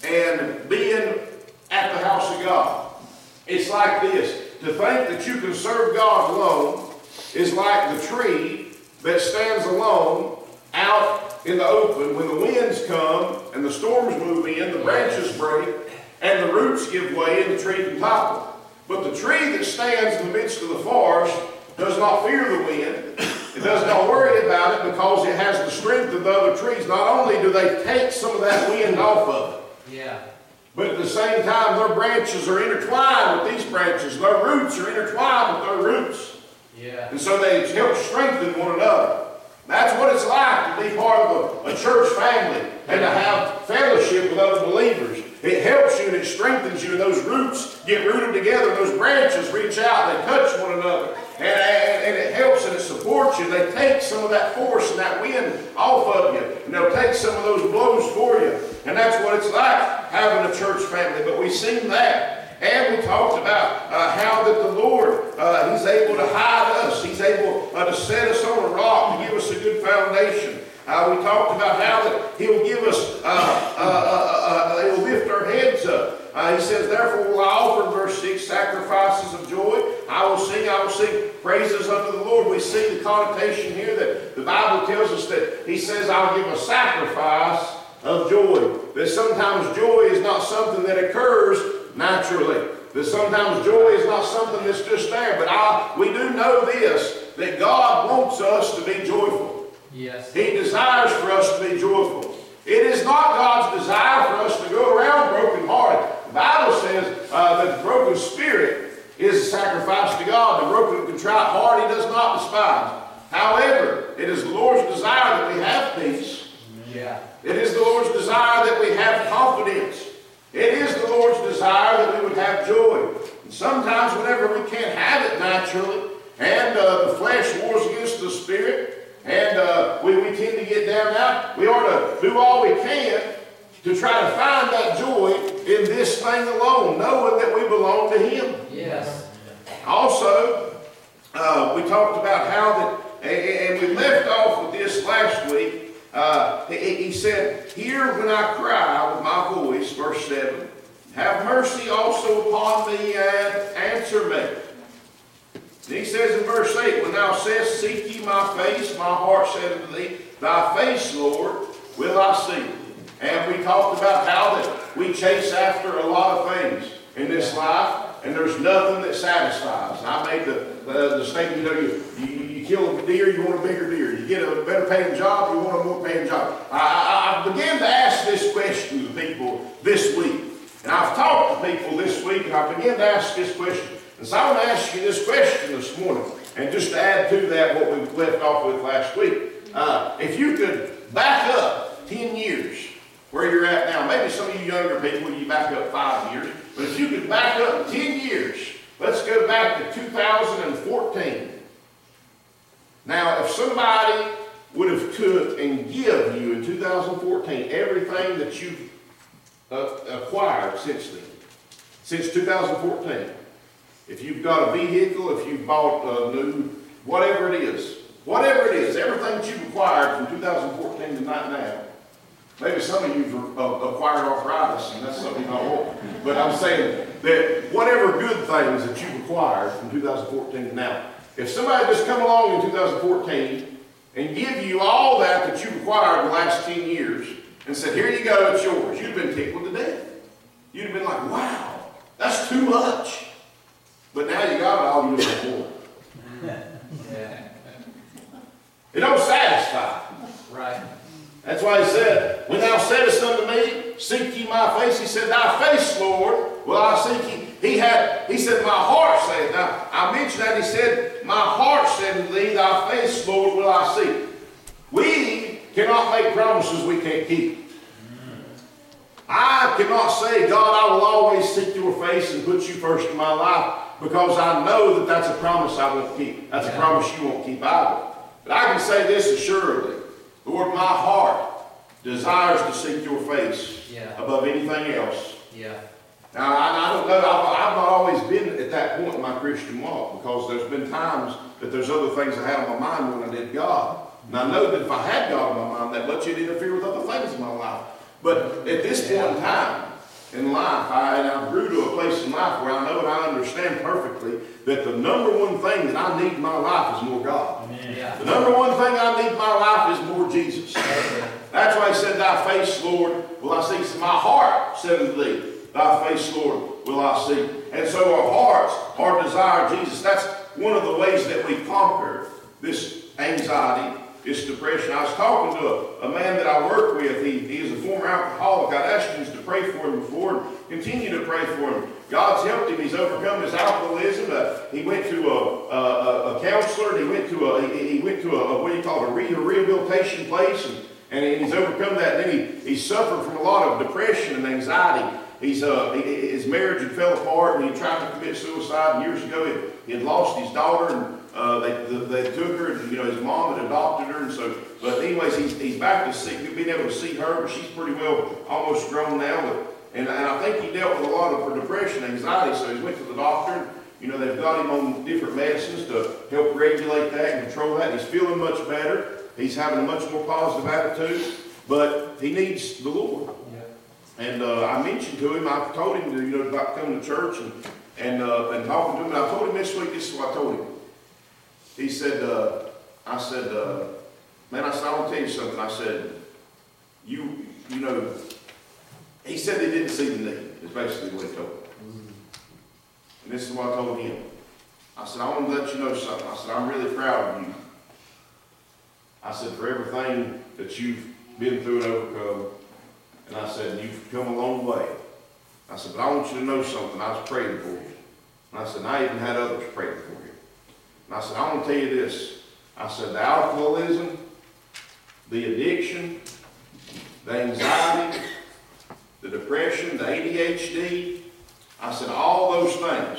and being at the house of God, it's like this. To think that you can serve God alone is like the tree that stands alone out in the open when the winds come and the storms move in, the branches break, and the roots give way and the tree can topple. But the tree that stands in the midst of the forest does not fear the wind. It does not worry about it because it has the strength of the other trees. Not only do they take some of that wind off of it, Yeah. but at the same time, their branches are intertwined with these branches. Their roots are intertwined with their roots. Yeah. And so they help strengthen one another. That's what it's like to be part of a, a church family and to have fellowship with other believers. It helps you and it strengthens you, and those roots get rooted together, and those branches reach out, they touch one another. And, and, and it helps and it supports you. They take some of that force and that wind off of you, and they'll take some of those blows for you. And that's what it's like having a church family. But we've seen that. And we talked about uh, how that the Lord, uh, He's able to hide us. He's able uh, to set us on a rock, to give us a good foundation. Uh, we talked about how that He'll give us, uh, uh, uh, uh, He'll lift our heads up. Uh, he says, therefore will I offer, verse six, sacrifices of joy. I will sing, I will sing praises unto the Lord. We see the connotation here that the Bible tells us that He says, I'll give a sacrifice of joy. That sometimes joy is not something that occurs naturally. That sometimes joy is not something that's just there. But I, we do know this, that God wants us to be joyful. Yes. He desires for us to be joyful. It is not God's desire for us to go around brokenhearted. The Bible says uh, that the broken spirit is a sacrifice to God. The broken and contrite heart He does not despise. However, it is the Lord's desire that we have peace. Yeah. It is the Lord's desire that we have confidence. It is the Lord's desire that we would have joy. And sometimes whenever we can't have it naturally, and uh, the flesh wars against the spirit, and uh, we, we tend to get down and out, we ought to do all we can to try to find that joy in this thing alone, knowing that we belong to Him. Yes. Also, uh, we talked about how that, and we left off with this last week. Uh, he, he said, hear when I cry with my voice, verse seven. Have mercy also upon me and answer me. And he says in verse eight, when thou sayest, seek ye my face, my heart said unto thee, thy face, Lord, will I see. And we talked about how that we chase after a lot of things in this life, and there's nothing that satisfies. And I made the, the, the statement, you know, you, you, you kill a deer, you want a bigger deer. You get a better paying job, you want a more paying job. I, I, I began to ask this question to people this week. And I've talked to people this week, and I began to ask this question. And so I want to ask you this question this morning. And just to add to that what we left off with last week. Uh, if you could back up ten years where you're at now, maybe some of you younger people, you back up five years. But if you could back up ten years, let's go back to two thousand fourteen. Now, if somebody would have took and give you in two thousand fourteen everything that you've uh, acquired since then, since two thousand fourteen, if you've got a vehicle, if you've bought a new, whatever it is, whatever it is, everything that you've acquired from two thousand fourteen to right now, maybe some of you have acquired arthritis, and that's something I want. But I'm saying that whatever good things that you've acquired from two thousand fourteen to now, if somebody just come along in two thousand fourteen and give you all that that you've acquired in the last ten years and said, here you go, it's yours, you'd have been tickled to death. You'd have been like, wow, that's too much. But now you got it all, you just want it. Yeah. It don't satisfy. Right. That's why he said, when thou saidest unto me, seek ye my face, he said, thy face, Lord, will I seek ye. He had, he said, my heart saith, now, I I mentioned that, he said, my heart said to thee, thy face, Lord, will I see. We cannot make promises we can't keep. I cannot say, God, I will always seek your face and put you first in my life, because I know that that's a promise I won't keep. That's a promise you won't keep either. But I can say this assuredly, Lord, my heart desires to seek your face Yeah. above anything else. Yeah. Now, I, I don't know, I've, I've not always been at that point in my Christian walk, because there's been times that there's other things I had on my mind when I did God. And I know that if I had God on my mind that much, it'd interfere with other things in my life. But at this point in time in life, I, and I grew to a place in life where I know and I understand perfectly that the number one thing that I need in my life is more God. Yeah. The number one thing I need in my life is more Jesus. That's why he said, thy face, Lord, will I see. So my heart said unto thee, thy face, Lord, will I see. And so our hearts, our desire, Jesus, that's one of the ways that we conquer this anxiety, this depression. I was talking to a, a man that I work with. He, he is a former alcoholic. I'd asked him to pray for him before and continue to pray for him. God's helped him. He's overcome his alcoholism. Uh, he went to a, a, a counselor. He went to a he, he went to a, a what do you call it, a, re, a rehabilitation place, and, and he's overcome that. And then he, he suffered from a lot of depression and anxiety. He's uh, he, his marriage had fell apart, and he tried to commit suicide. And years ago, he, he had lost his daughter, and uh, they, they took her. And, you know, his mom had adopted her, and so. But anyways, he's he's back to see, being able to see her, but she's pretty well almost grown now. But, and, and I think he dealt with a lot of depression, anxiety. So he went to the doctor. And, you know, they've got him on different medicines to help regulate that and control that. He's feeling much better. He's having a much more positive attitude, but he needs the Lord. And uh, I mentioned to him, I told him to, you know, about coming to church and and uh, and talking to him. And I told him this week, this is what I told him. He said, uh, I said, uh, man, I said, I want to tell you something. I said, you, you know, he said they didn't see the need. Is basically what he told me. And this is what I told him. I said, I want to let you know something. I said, I'm really proud of you. I said, for everything that you've been through and overcome. And I said, you've come a long way. I said, but I want you to know something. I was praying for you. And I said, and I even had others praying for you. And I said, I want to tell you this. I said, the alcoholism, the addiction, the anxiety, the depression, the A D H D, I said, all those things,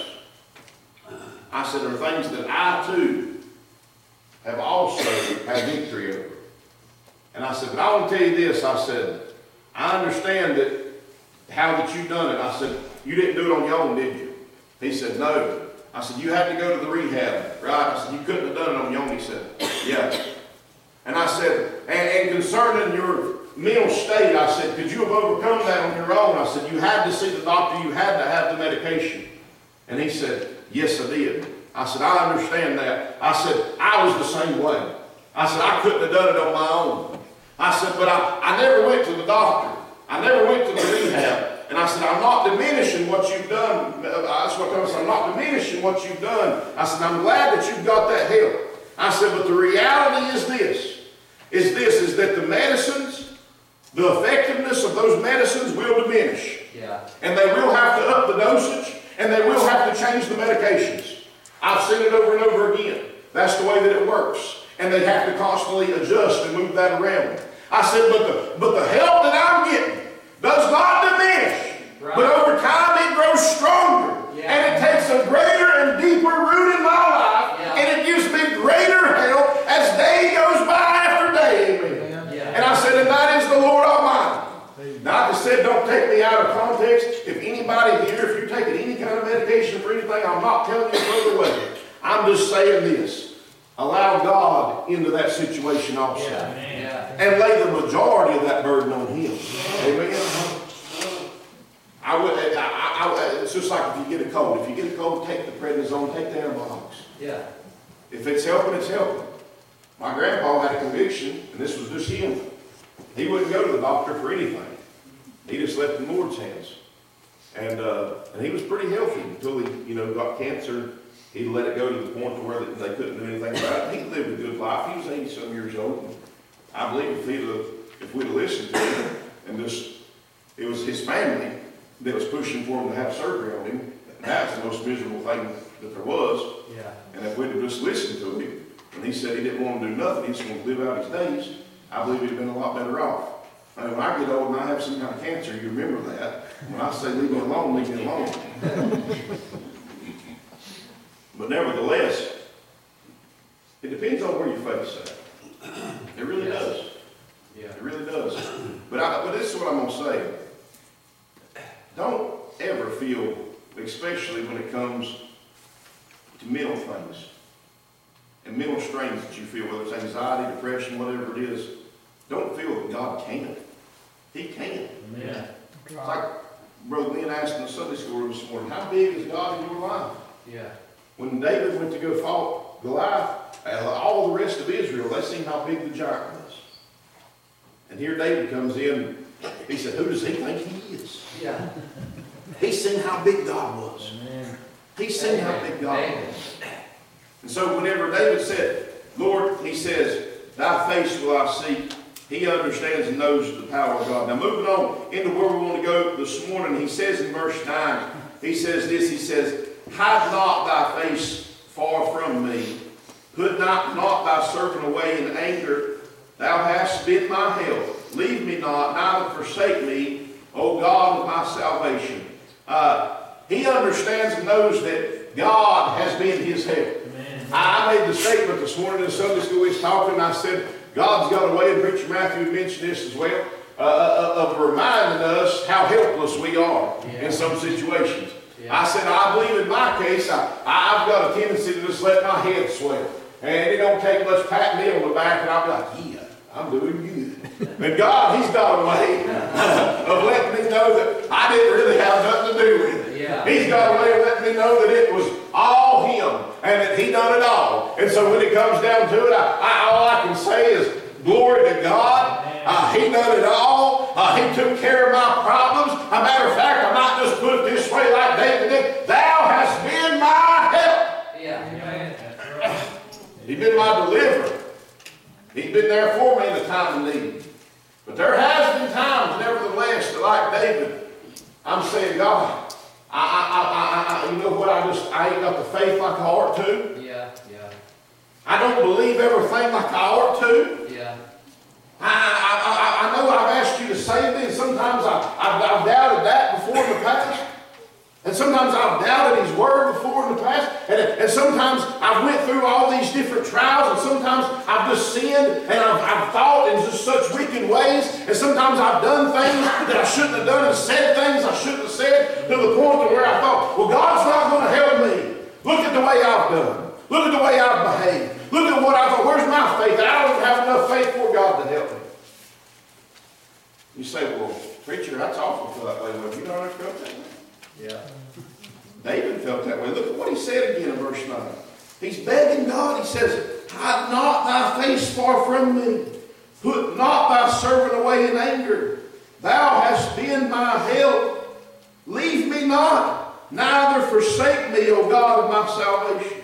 I said, are things that I too have also had victory over. And I said, but I want to tell you this. I said, I understand that how that you've done it. I said, you didn't do it on your own, did you? He said, no. I said, you had to go to the rehab, right? I said, you couldn't have done it on your own. He said, yeah. And I said, and, and concerning your mental state, I said, could you have overcome that on your own? I said, you had to see the doctor. You had to have the medication. And he said, yes, I did. I said, I understand that. I said, I was the same way. I said, I couldn't have done it on my own. I said, but I, I never went to the doctor. I never went to the rehab. And I said, I'm not diminishing what you've done. That's what I said. I'm not diminishing what you've done. I said, I'm glad that you've got that help. I said, but the reality is this, is this, is that the medicines, the effectiveness of those medicines will diminish. Yeah. And they will have to up the dosage, and they will have to change the medications. I've seen it over and over again. That's the way that it works. And they have to constantly adjust and move that around. I said, but the, but the help that I'm getting does not diminish. Right. But over time it grows stronger. Yeah. And it takes a greater and deeper root in my life. Yeah. And it gives me greater help as day goes by after day. Amen. Yeah. And I said, and that is the Lord Almighty. Now I just said, don't take me out of context. If anybody here, if you're taking any kind of medication for anything, I'm not telling you further way. I'm just saying this. Allow God into that situation also. Yeah, yeah. And lay the majority of that burden on Him. Yeah. Amen. I would, I, I, I, it's just like if you get a cold. If you get a cold, take the prednisone, take the antibiotics. Yeah. If it's helping, it's helping. My grandpa had a conviction, and this was just him. He wouldn't go to the doctor for anything. He just left it in the Lord's hands. And, uh, and he was pretty healthy until he, you know, got cancer. He let it go to the point to where they couldn't do anything about it. He lived a good life. He was eighty-some years old. I believe if he'd have, if we'd have listened to him, and just, it was his family that was pushing for him to have surgery on him, that's the most miserable thing that there was. Yeah. And if we'd have just listened to him, when he said he didn't want to do nothing, he just wanted to live out his days, I believe he'd have been a lot better off. And when I get old and I have some kind of cancer, you remember that. When I say leave me alone, leave me alone. But nevertheless, it depends on where your faith's at. It really Yes. does. Yeah. It really does. But, I, but this is what I'm going to say. Don't ever feel, especially when it comes to mental things and mental strains that you feel, whether it's anxiety, depression, whatever it is, don't feel that God can't. He can. Yeah. It's like Brother Lynn asked in the Sunday school room this morning, how big is God in your life? Yeah. When David went to go fight Goliath, all the rest of Israel, they seen how big the giant was. And here David comes in, he said, who does he think he is? Yeah. He's seen how big God was. Amen. He's seen how big God Amen. was. And so whenever David said, Lord, he says, thy face will I seek, he understands and knows the power of God. Now moving on into where we want to go this morning, he says in verse nine, he says this, he says, hide not thy face far from me, put not, not thy servant away in anger, thou hast been my help, leave me not, neither forsake me, O God of my salvation. Uh, he understands and knows that God has been his help. Amen. I made the statement this morning in Sunday school, we was talking, and I said, God's got a way, and Preacher Matthew mentioned this as well, uh, of reminding us how helpless we are Yeah. in some situations. Yeah. I said, I believe in my case, I, I've got a tendency to just let my head swell. And it don't take much patting me on the back, and I'll be like, yeah, I'm doing good. And God, he's got a way of letting me know that I didn't really have nothing to do with it. Yeah. He's got a way of letting me know that it was all him, and that he done it all. And so when it comes down to it, I, I, all I can say is, glory to God. Uh, he done it all. Uh, he took care of my problems. As a matter of fact, I might just put it this way like David did. Thou hast been my help. Yeah. He's been my deliverer. He's been there for me in the time of need. But there has been times, nevertheless, that like David, I'm saying, God, I, I, I, I, you know what, I just, I ain't got the faith like I ought to. Yeah. Yeah. I don't believe everything like I ought to. Yeah. I, I, I, I know I've asked you to save me, and sometimes I, I've, I've doubted that before in the past. And sometimes I've doubted his word before in the past. And, and sometimes I've went through all these different trials, and sometimes I've just sinned, and I've, I've thought in just such wicked ways. And sometimes I've done things that I shouldn't have done, and said things I shouldn't have said, to the point to where I thought, well, God's not going to help me. Look at the way I've done. Look at the way I've behaved. Look at what I thought. Where's my faith? I don't have enough faith for God to help me. You say, well, preacher, that's awful for that way. Well, you know how I felt that way? Yeah. David felt that way. Look at what he said again in verse nine. He's begging God. He says, hide not thy face far from me. Put not thy servant away in anger. Thou hast been my help. Leave me not, neither forsake me, O God of my salvation.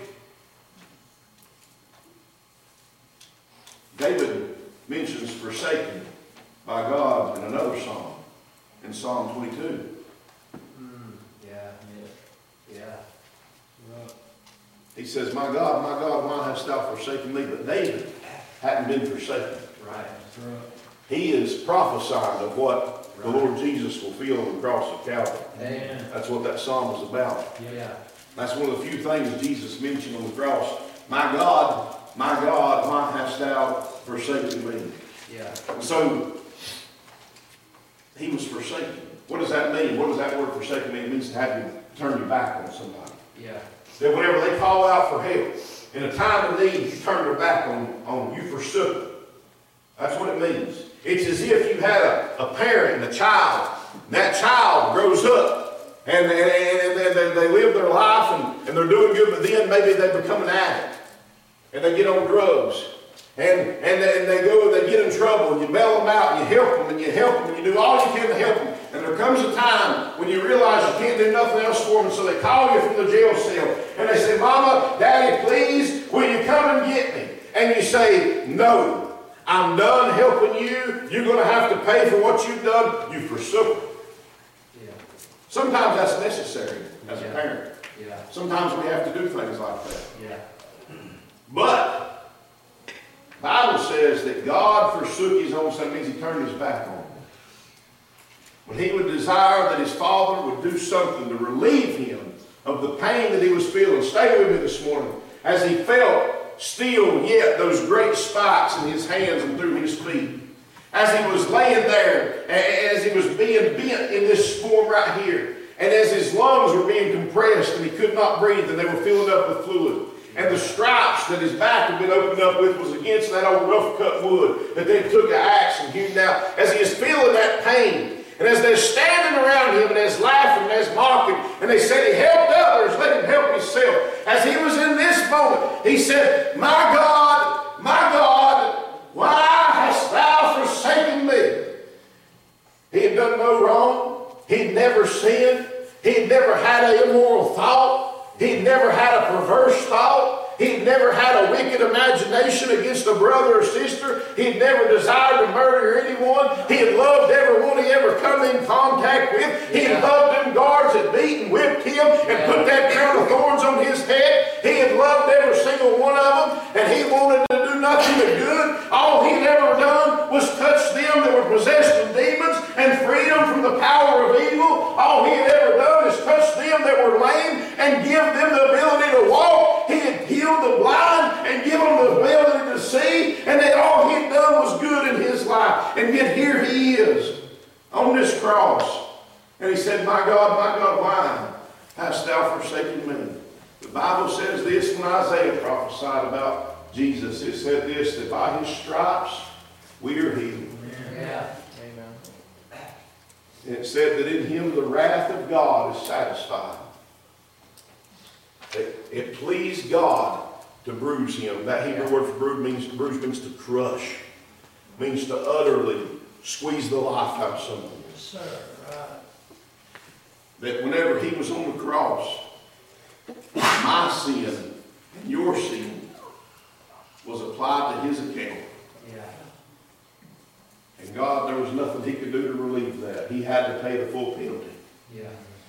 David mentions forsaken by God in another psalm, in Psalm twenty-two. Mm, yeah. Yeah. Right. He says, my God, my God, why hast thou forsaken me? But David hadn't been forsaken. Right. That's right. He is prophesying of what the Lord Jesus will feel on the cross of Calvary. Amen. That's what that psalm is about. Yeah. That's one of the few things Jesus mentioned on the cross. My God, my God, why hast thou forsaken me? Yeah. And so, he was forsaken. What does that mean? What does that word forsaken mean? It means to have you turn your back on somebody. Yeah. That whenever they call out for help, in a time of need, you turn your back on, on you forsook them. That's what it means. It's as if you had a, a parent and a child, and that child grows up, and, and, and, and they, they live their life, and, and they're doing good, but then maybe they become an addict, and they get on drugs, and, and, they, and they go and they get in trouble, and you bail them out, and you help them, and you help them, and you do all you can to help them. And there comes a time when you realize you can't do nothing else for them, so they call you from the jail cell, and they say, Mama, Daddy, please, will you come and get me? And you say, no, I'm done helping you. You're going to have to pay for what you've done. You forsook them. Yeah. Sometimes that's necessary as a Yeah. parent. Yeah, Sometimes we have to do things like that. yeah. But the Bible says that God forsook his own son. That means he turned his back on him. When he would desire that his Father would do something to relieve him of the pain that he was feeling. Stay with me this morning. As he felt still yet those great spikes in his hands and through his feet. As he was laying there, as he was being bent in this form right here, and as his lungs were being compressed and he could not breathe and they were filling up with fluid, and the stripes that his back had been opened up with was against that old rough cut wood that they took an axe and hewed out, as he is feeling that pain, and as they're standing around him and as laughing and as mocking, and they said he helped others, let him help himself. As he was in this moment, he said, "My God, my God, why hast thou forsaken me?" He had done no wrong. He'd never sinned. He'd never had an immoral thought. He'd never had a perverse thought. He'd never had a wicked imagination against a brother or sister. He'd never desired to murder anyone. He had loved everyone he ever come in contact with. He had loved them guards that beat and whipped him and put that crown of thorns on his head. He had loved every single one of them, and he wanted to do nothing but good. All he'd ever done was touch them that were possessed with demons and free them from the power of evil. All he had ever done is touch them that were lame and give them the ability to walk. He had healed the blind and given them the ability to see, and that all he had done was good in his life. And yet here he is on this cross. And he said, "My God, my God, why hast thou forsaken me?" The Bible says this when Isaiah prophesied about Jesus. It said this, that by his stripes we are healed. Yeah. And it said that in him the wrath of God is satisfied. It, it pleased God to bruise him. That Hebrew word for bruise means, bruise means to crush. Means to utterly squeeze the life out of someone. Yes, sir, right. That whenever he was on the cross, my sin and your sin was applied to his account. Yeah. And God, there was nothing he could do to relieve that. He had to pay the full penalty. Yeah.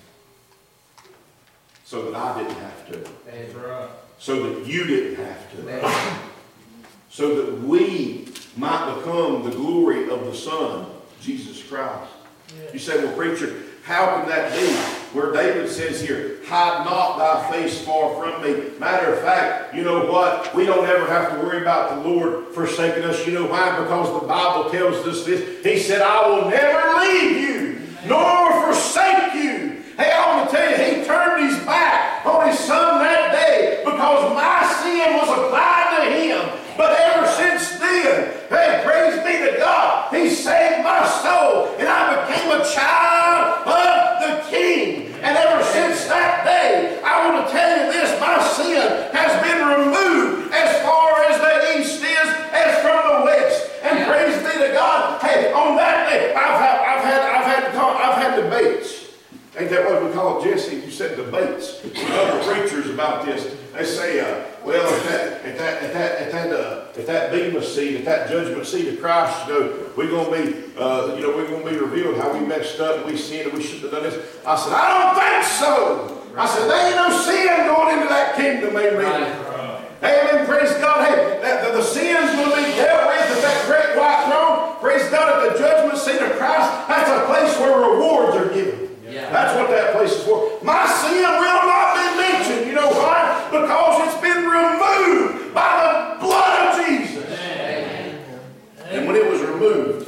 So that I didn't have to. That's right. So that you didn't have to. That's So that we might become the glory of the Son, Jesus Christ. You say, "Well, preacher, how can that be?" Where David says here, "Hide not thy face far from me." Matter of fact, you know what? We don't ever have to worry about the Lord forsaking us. You know why? Because the Bible tells us this. He said, "I will never leave you, nor forsake you." Hey, I want to tell you, he turned his back on his son that day because my sin was applied to him. But ever since then, hey, praise be to God, he saved my soul, and I became a child of the King. And ever since that day, I want to tell you this, my sin has been removed as far as the east is as from the west. And Yeah. praise be to God, hey, on that day, I've had, I've had, I've had, to talk, I've had debates. Ain't that what we call it, Jesse? You said debates with other preachers about this. They say, uh, well, if that, if that, if that, if that, uh, if that Bema seat, if that judgment seat of Christ, you know, we're going to be, uh, you know, we're going to be revealed how we messed up and we sinned and we shouldn't have done this. I said, I don't think so. I said, there ain't no sin going into that kingdom, amen. Amen, praise God. Hey, that, the, the sin's going to be dealt with at that great white throne. Praise God, at the judgment seat of Christ. That's a place where rewards are given. Yeah. That's what that place is for. My sin will not be mentioned. You know why? Because it's been removed by the blood of Jesus. Amen. And when it was removed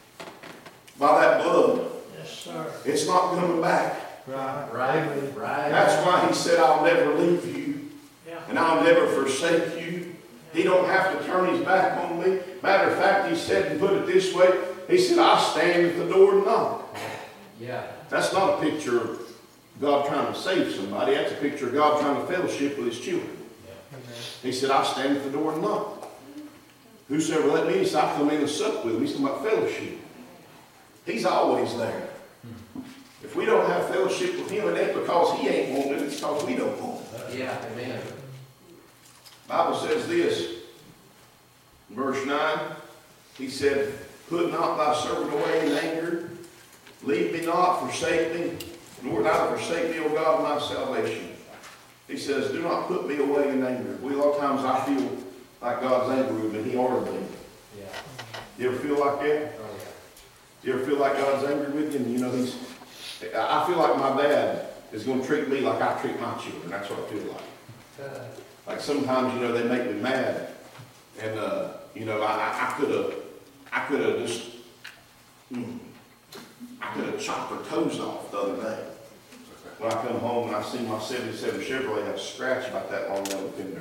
by that blood, Yes, sir. it's not coming back. Right. Right. Right. That's why he said, I'll never leave you Yeah. and I'll never forsake you. He don't have to turn his back on me. Matter of fact, he said, and put it this way, he said, I stand at the door and knock. Yeah. That's not a picture of God trying to save somebody. That's a picture of God trying to fellowship with his children. He said, I stand at the door and knock. Whosoever let me in, I come in and sup with him. He's talking about fellowship. He's always there. If we don't have fellowship with him, it ain't because he ain't wanting it, it's because we don't want it. Yeah. Amen. The Bible says this, in verse nine, he said, put not thy servant away in anger, leave me not, forsake me, nor thou forsake me, O God of my salvation. He says, do not put me away in anger. We, a lot of times I feel like God's angry with me. He ordered me. Yeah. You ever feel like that? Oh, yeah. You ever feel like God's angry with you? And you know, he's, I feel like my dad is going to treat me like I treat my children. That's what I feel like. Like sometimes, you know, they make me mad. And, uh, you know, I, I could have, I could have just, hmm, I could have chopped their toes off the other day. When I come home and I see my seventy-seven Chevrolet have a scratch about that long down the fender.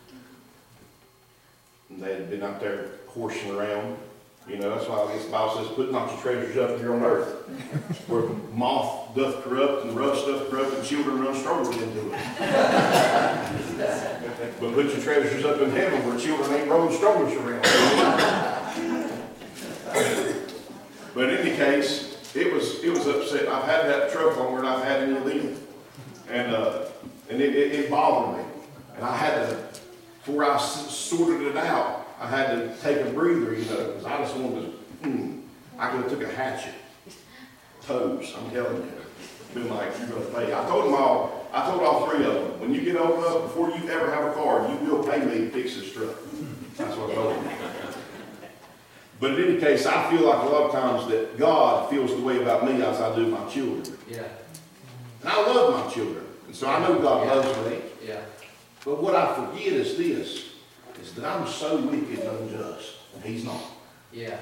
And they had been out there horsing around. You know, that's why I guess the Bible says, put not your treasures up here on earth, where moth doth corrupt and rust doth corrupt and children run strongly into it. But put your treasures up in heaven where children ain't rolling strongly around. But in any case, it was it was upset. I've had that truck longer than I've had any of them. And uh, and it, it, it bothered me. And I had to, before I sorted it out, I had to take a breather, you know, because I just wanted to, hmm, I could have took a hatchet. Toes, I'm telling you. Been like, you're going to pay. I told them all, I told all three of them, when you get old enough, before you ever have a car, you will pay me to fix this truck. That's what I told them. But in any case, I feel like a lot of times that God feels the way about me as I do my children. Yeah. And I love my children. And so I know God Yeah. loves me. Yeah. But what I forget is this, is that I'm so wicked and unjust, and he's not. Yeah.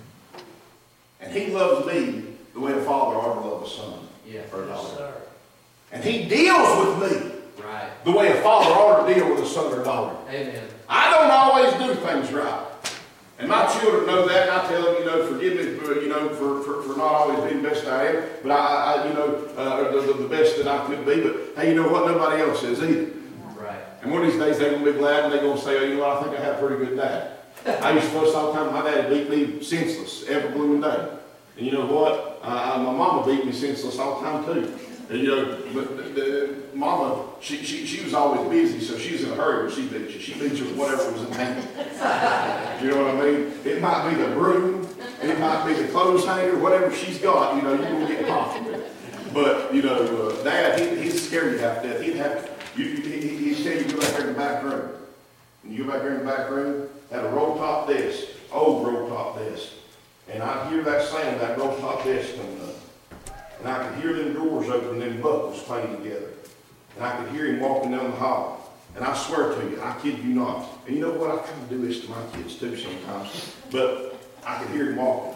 And he loves me the way a father ought to love a son Yeah. or a Yes, daughter. sir. And he deals with me Right. the way a father ought to deal with a son or daughter. Amen. I don't always do things right. And my children know that, and I tell them, you know, forgive me for, you know, for, for, for not always being the best I am, but I, I you know, uh, the, the best that I could be, but hey, you know what, nobody else is either. Right. And one of these days they're going to be glad and they're going to say, oh, you know what, I think I had a pretty good dad. I used to fuss all the time, my dad beat me senseless every blooming day. And you know what, uh, my mama beat me senseless all the time too. And you know, but the, the mama, she, she, she was always busy, so she was in a hurry when she beat you. She beat you with whatever was in hand. You know what I mean? It might be the broom, it might be the clothes hanger, whatever she's got, you know, you're going to get popped. But, you know, uh, Dad, he, he'd scare you half to death. He'd have to, you, he, he'd tell you to go back there in the back room. And you go back there in the back room, had a roll top desk, old roll top desk. And I'd hear that sound of that roll top desk coming up. And I could hear them doors open and them buckles playing together. And I could hear him walking down the hall. And I swear to you, I kid you not. And you know what? I kind of do this to my kids too sometimes. But I could hear him walking.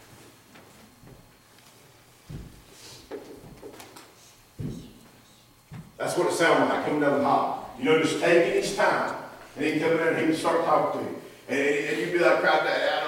That's what it sounded like coming down the hall. You know, just taking his time. And he'd come in there and he'd start talking to you. And, and you'd be like, crowd that.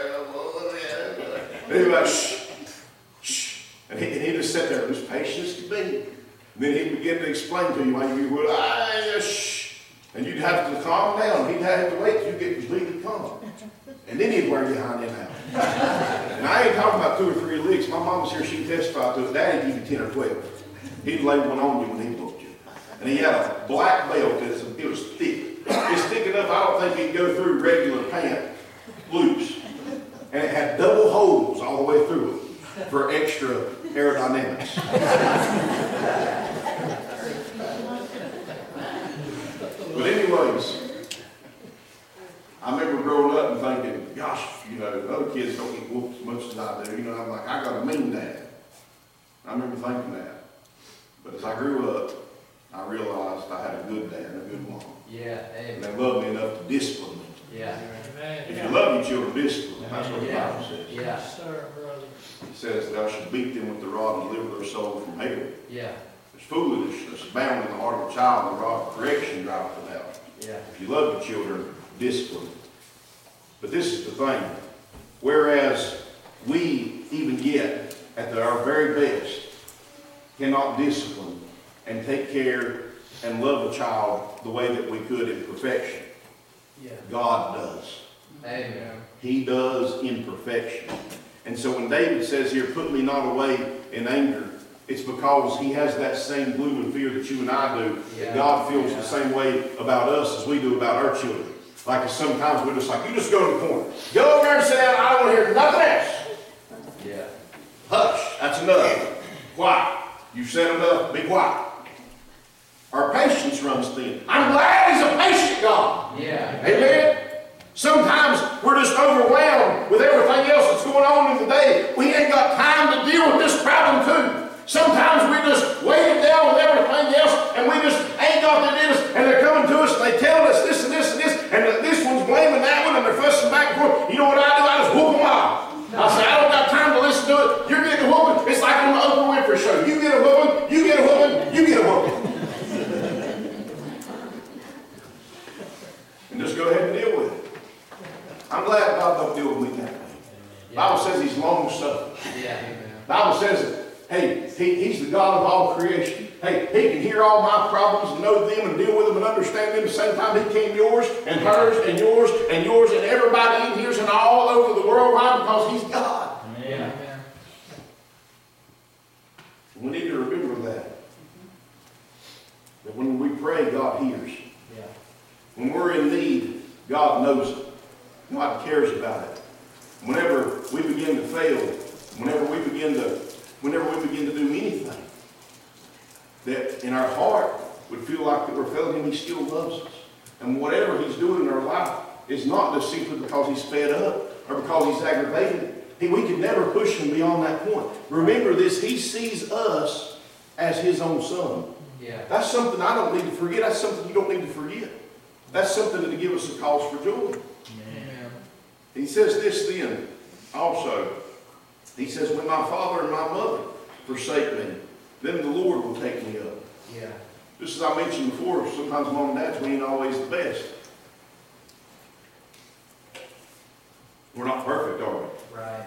And he'd be like, shh. And he, and he just sat there, as patient as could be. And then he'd begin to explain to you why you would, ah, shh. And you'd have to calm down. He'd have to wait till you get completely calm. And then he'd wear you behind him out. And I ain't talking about two or three licks. My mama's here, she can testify to it. Daddy give you ten or twelve. He'd lay one on you when he booked you. And he had a black belt that was, it was thick. It's thick enough, I don't think he'd go through regular pant loops. And it had double holes all the way through it for extra aerodynamics. But anyways, I remember growing up and thinking, gosh, you know, other kids don't get whooped as much as I do. You know, I'm like, I got a mean dad. I remember thinking that. But as I grew up, I realized I had a good dad and a good mom. Yeah. And Amen. they loved me enough to discipline me. Yeah. If you love your children, discipline them. That's what the Yeah. Bible says. Yeah. Yes, sir, brother. It says, thou shalt beat them with the rod and deliver their soul from hell. Yeah. There's foolishness bound in the heart of a child, the rod of correction driveth it out. Yeah. If you love your children, discipline. But this is the thing. Whereas we, even yet, at the, our very best, cannot discipline and take care and love a child the way that we could in perfection, Yeah. God does. Amen. He does in perfection. And so when David says here, put me not away in anger, it's because he has that same gloom and fear that you and I do. Yeah. That God feels Yeah. the same way about us as we do about our children. Like sometimes we're just like, you just go to the corner. Go over there and sit down. I don't want to hear nothing else. Yeah. Hush. That's enough. Quiet. You've said enough. Be quiet. Our patience runs thin. I'm glad He's a patient God. Yeah. Amen? Sometimes we're just overwhelmed with everything else that's going on in the day. We ain't got time to deal with this problem too. Sometimes we just weigh it down with everything else, and we just ain't got that in us, and they're coming to us, and they telling us this and this and this, and this one's blaming that one, and they're fussing back and forth. You know what I do? I just whoop them off. I say, I don't got time to listen to it. You're getting a whooping. It's like on the Oprah Winfrey Show. You get a whooping, you get a whooping, you get a whooping. And just go ahead and deal with it. I'm glad God don't deal with me that way. The Bible says He's long suffering. Yeah. The Bible says, hey, he, He's the God of all creation. Hey, He can hear all my problems and know them and deal with them and understand them at the same time He can yours and hers and yours and yours and everybody in here's and all over the world. Why? Because He's God. Yeah. We need to remember that. That when we pray, God hears. Yeah. When we're in need, God knows it. God cares about it. Whenever we begin to fail, whenever we begin to, whenever we begin to do anything, that in our heart would feel like that we're failing Him, He still loves us. And whatever He's doing in our life is not just simply because He's fed up or because He's aggravated. He, we can never push Him beyond that point. Remember this, He sees us as His own Son. Yeah. That's something I don't need to forget. That's something you don't need to forget. That's something to give us a cause for joy. Amen. He says this then also. He says, when my father and my mother forsake me, then the Lord will take me up. Yeah. Just as I mentioned before, sometimes mom and dads, we ain't always the best. We're not perfect, are we? Right.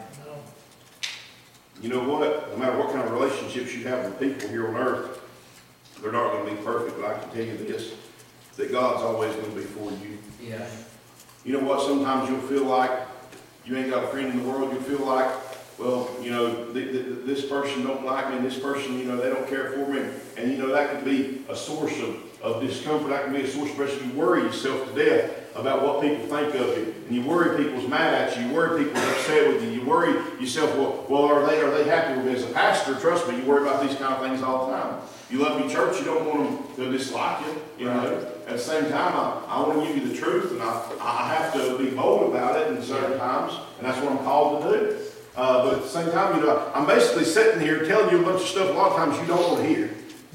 You know what? No matter what kind of relationships you have with people here on earth, they're not going to be perfect, but I can tell you this, that God's always going to be for you. Yeah. You know what? Sometimes you'll feel like you ain't got a friend in the world. You'll feel like, well, you know, th th this person don't like me, and this person, you know, they don't care for me. And, and you know, that could be a source of, of discomfort. That can be a source of pressure. You worry yourself to death about what people think of you. And you worry people's mad at you. You worry people's upset with you. You worry yourself, well, well are they are they happy with me? As a pastor, trust me, you worry about these kind of things all the time. You love your church, you don't want them to dislike you, you know. At the same time, I, I want to give you the truth, and I, I have to be bold about it in certain times, and that's what I'm called to do. Uh, but at the same time, you know, I'm basically sitting here telling you a bunch of stuff a lot of times you don't want to hear.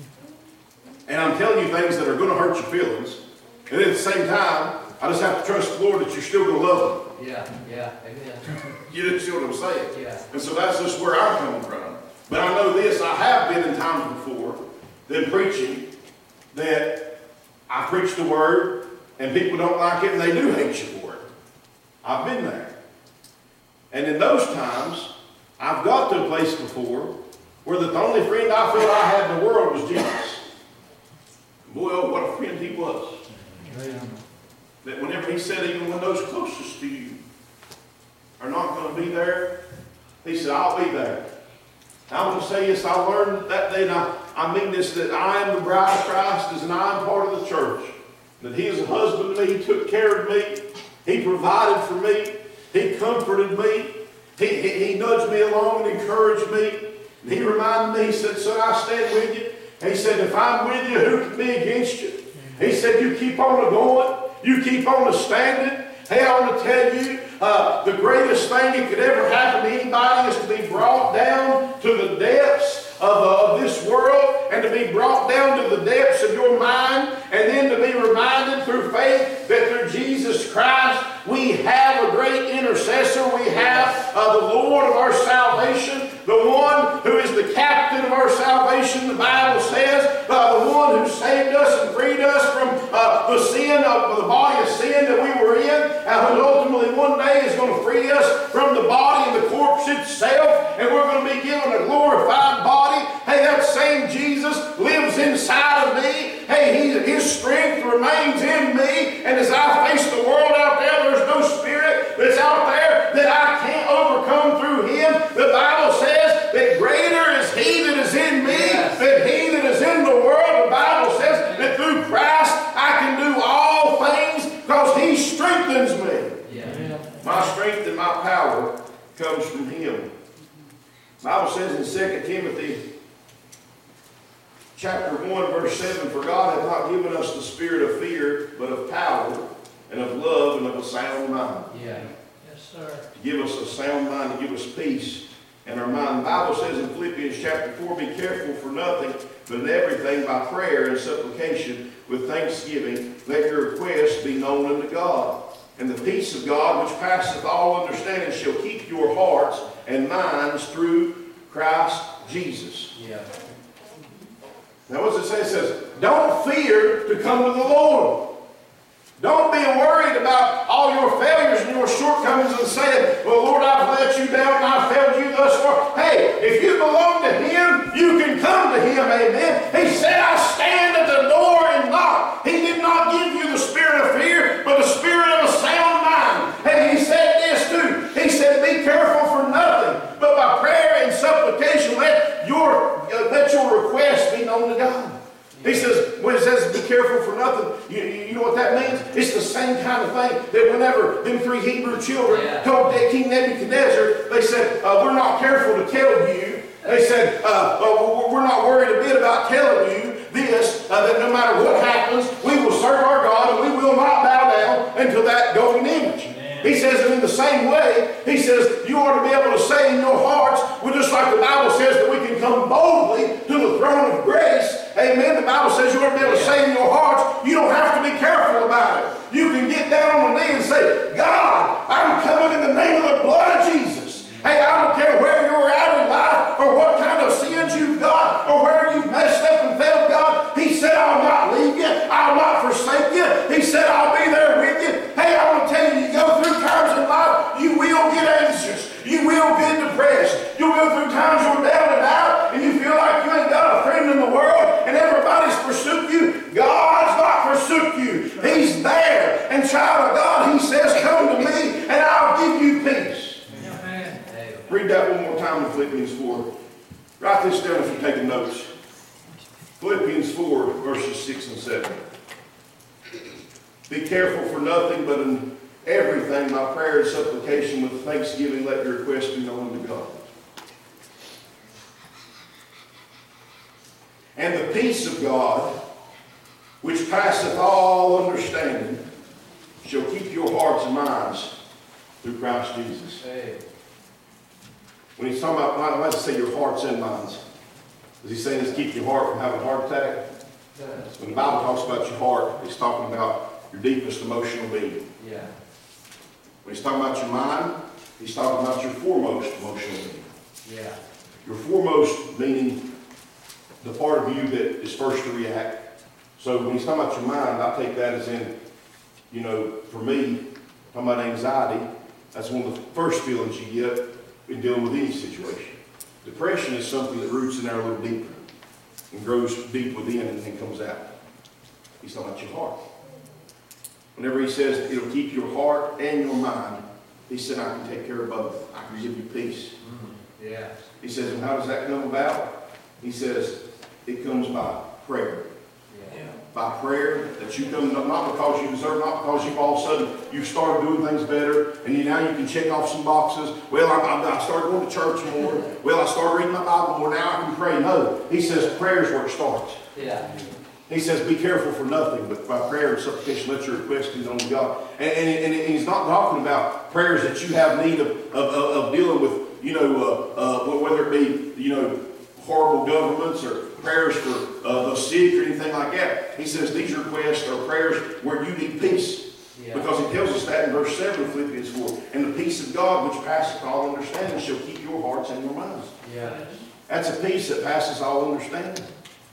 And I'm telling you things that are going to hurt your feelings. And at the same time, I just have to trust the Lord that you're still going to love Him. Yeah, yeah, amen. You see what I'm saying? Yeah. And so that's just where I'm coming from. But I know this, I have been in times before, than preaching, that I preach the Word, and people don't like it, and they do hate you for it. I've been there. And in those times, I've got to a place before where the only friend I felt I had in the world was Jesus. Boy, oh, what a friend He was. Amen. That whenever He said, even when those closest to you are not going to be there, He said, I'll be there. I want to say this, I learned that day, and I, I mean this, that I am the bride of Christ, as and I am part of the church. That He is a husband to me, He took care of me, He provided for me, He comforted me, He, he, he nudged me along and encouraged me. And He reminded me, He said, son, I stand with you. And He said, if I'm with you, who can be against you? He said, you keep on going, you keep on standing. Hey, I want to tell you, uh, the greatest thing that could ever happen to anybody is to be brought down to the depths of, uh, of this world, and to be brought down to the depths of your mind, and then to be reminded through faith that through Jesus Christ we have a great intercessor. We have uh, the Lord of our salvation, the one who is the captain of our salvation. The Bible says, uh, the one who saved us and freed us from uh, the sin of the body of sin that we were in, and who ultimately one day is going to free us from the body and the corpse itself, and we're going to be given a glorified body. Hey, that same Jesus lives inside of me. Hey, he, His strength remains in me, and as I face the world out there, there's no spirit that's out there that I can't overcome through Him. The Bible says that greater is He that is in me yes. than he that is in the world. The Bible says that through Christ I can do all things because He strengthens me. Yeah. My strength and my power comes from Him. The Bible says in Second Timothy chapter one, verse seven, for God hath not given us the spirit of fear, but of power, and of love, and of a sound mind. Yeah. Yes, sir. To give us a sound mind, to give us peace in our mind. The Bible says in Philippians chapter four, be careful for nothing, but in everything by prayer and supplication with thanksgiving, let your requests be known unto God. And the peace of God, which passeth all understanding, shall keep your hearts and minds through Christ Jesus. Yeah. Now what's it say? It says, don't fear to come to the Lord. Don't be worried about all your failures and your shortcomings and saying, well, Lord, I've let you down and I've failed you thus far. Hey, if you belong to Him, you can come to Him, amen. He said, I stand at the door and knock. He did not give you the spirit of fear, but the spirit of a sound mind. And He said this too. He said, be careful for nothing, but by prayer and supplication, let your, uh, let your request be known to God. He says, when it says be careful for nothing, you, you know what that means? It's the same kind of thing that whenever them three Hebrew children Yeah. told King Nebuchadnezzar, they said, uh, we're not careful to tell you. They said, uh, uh, we're not worried a bit about telling you this, uh, that no matter what happens, we will serve our God and we will not bow down unto that golden image. He says, and in the same way, he says, you ought to be able to say in your hearts, well, just like the Bible says that we can come boldly to the throne of grace. Amen. The Bible says you ought to be able to say in your hearts, you don't have to be careful about it. You can get down on the knee and say, God, I'm coming in the name of the blood of Jesus. Hey, I don't care where you're at in life or what kind of sins you've got or where you've messed up and failed God. He said, I'll not leave you. I'll not forsake you. He said, I'll be there with you. Hey, I want to tell you, you go through times in life, you will get anxious. You will get depressed. You'll go through times you're down and out and you feel like you ain't got a friend in the world and everybody's forsook you. God's not forsook you. He's there. And child of God, He says, come to me and I'll give you peace. Read that one more time in Philippians four. Write this down if you're taking notes. Philippians four, verses six and seven. Be careful for nothing, but in everything by prayer and supplication with thanksgiving let your requests be known to God. And the peace of God, which passeth all understanding, shall keep your hearts and minds through Christ Jesus. Hey. When he's talking about, why does he say your hearts and minds? Is he saying this keep your heart from having a heart attack? When the Bible talks about your heart, he's talking about your deepest emotional being. Yeah. When he's talking about your mind, he's talking about your foremost emotional being. Yeah. Your foremost meaning the part of you that is first to react. So when he's talking about your mind, I take that as in, you know, for me, talking about anxiety, that's one of the first feelings you get in dealing with any situation. Depression is something that roots in there a little deeper and grows deep within and then comes out. He's talking about your heart. Whenever he says it'll keep your heart and your mind, he said, I can take care of both. I can give you peace. Mm-hmm. Yeah. He says, and how does that come about? He says, it comes by prayer. Yeah. By prayer, that you come, not because you deserve, not because you've all of a sudden, you've started doing things better, and you now you can check off some boxes. Well, I, I, I started going to church more. Well, I started reading my Bible more. Now I can pray. No. He says prayer is where it starts. Yeah. He says, be careful for nothing, but by prayer and supplication, let your request be known to God. And, and, and he's not talking about prayers that you have need of, of, of, of dealing with, you know, uh, uh, whether it be, you know, horrible governments or prayers for uh, the sick or anything like that. He says these requests are prayers where you need peace. Yeah. Because he tells us that in verse seven of Philippians four. And the peace of God, which passeth all understanding, shall keep your hearts and your minds. Yeah. That's a peace that passes all understanding.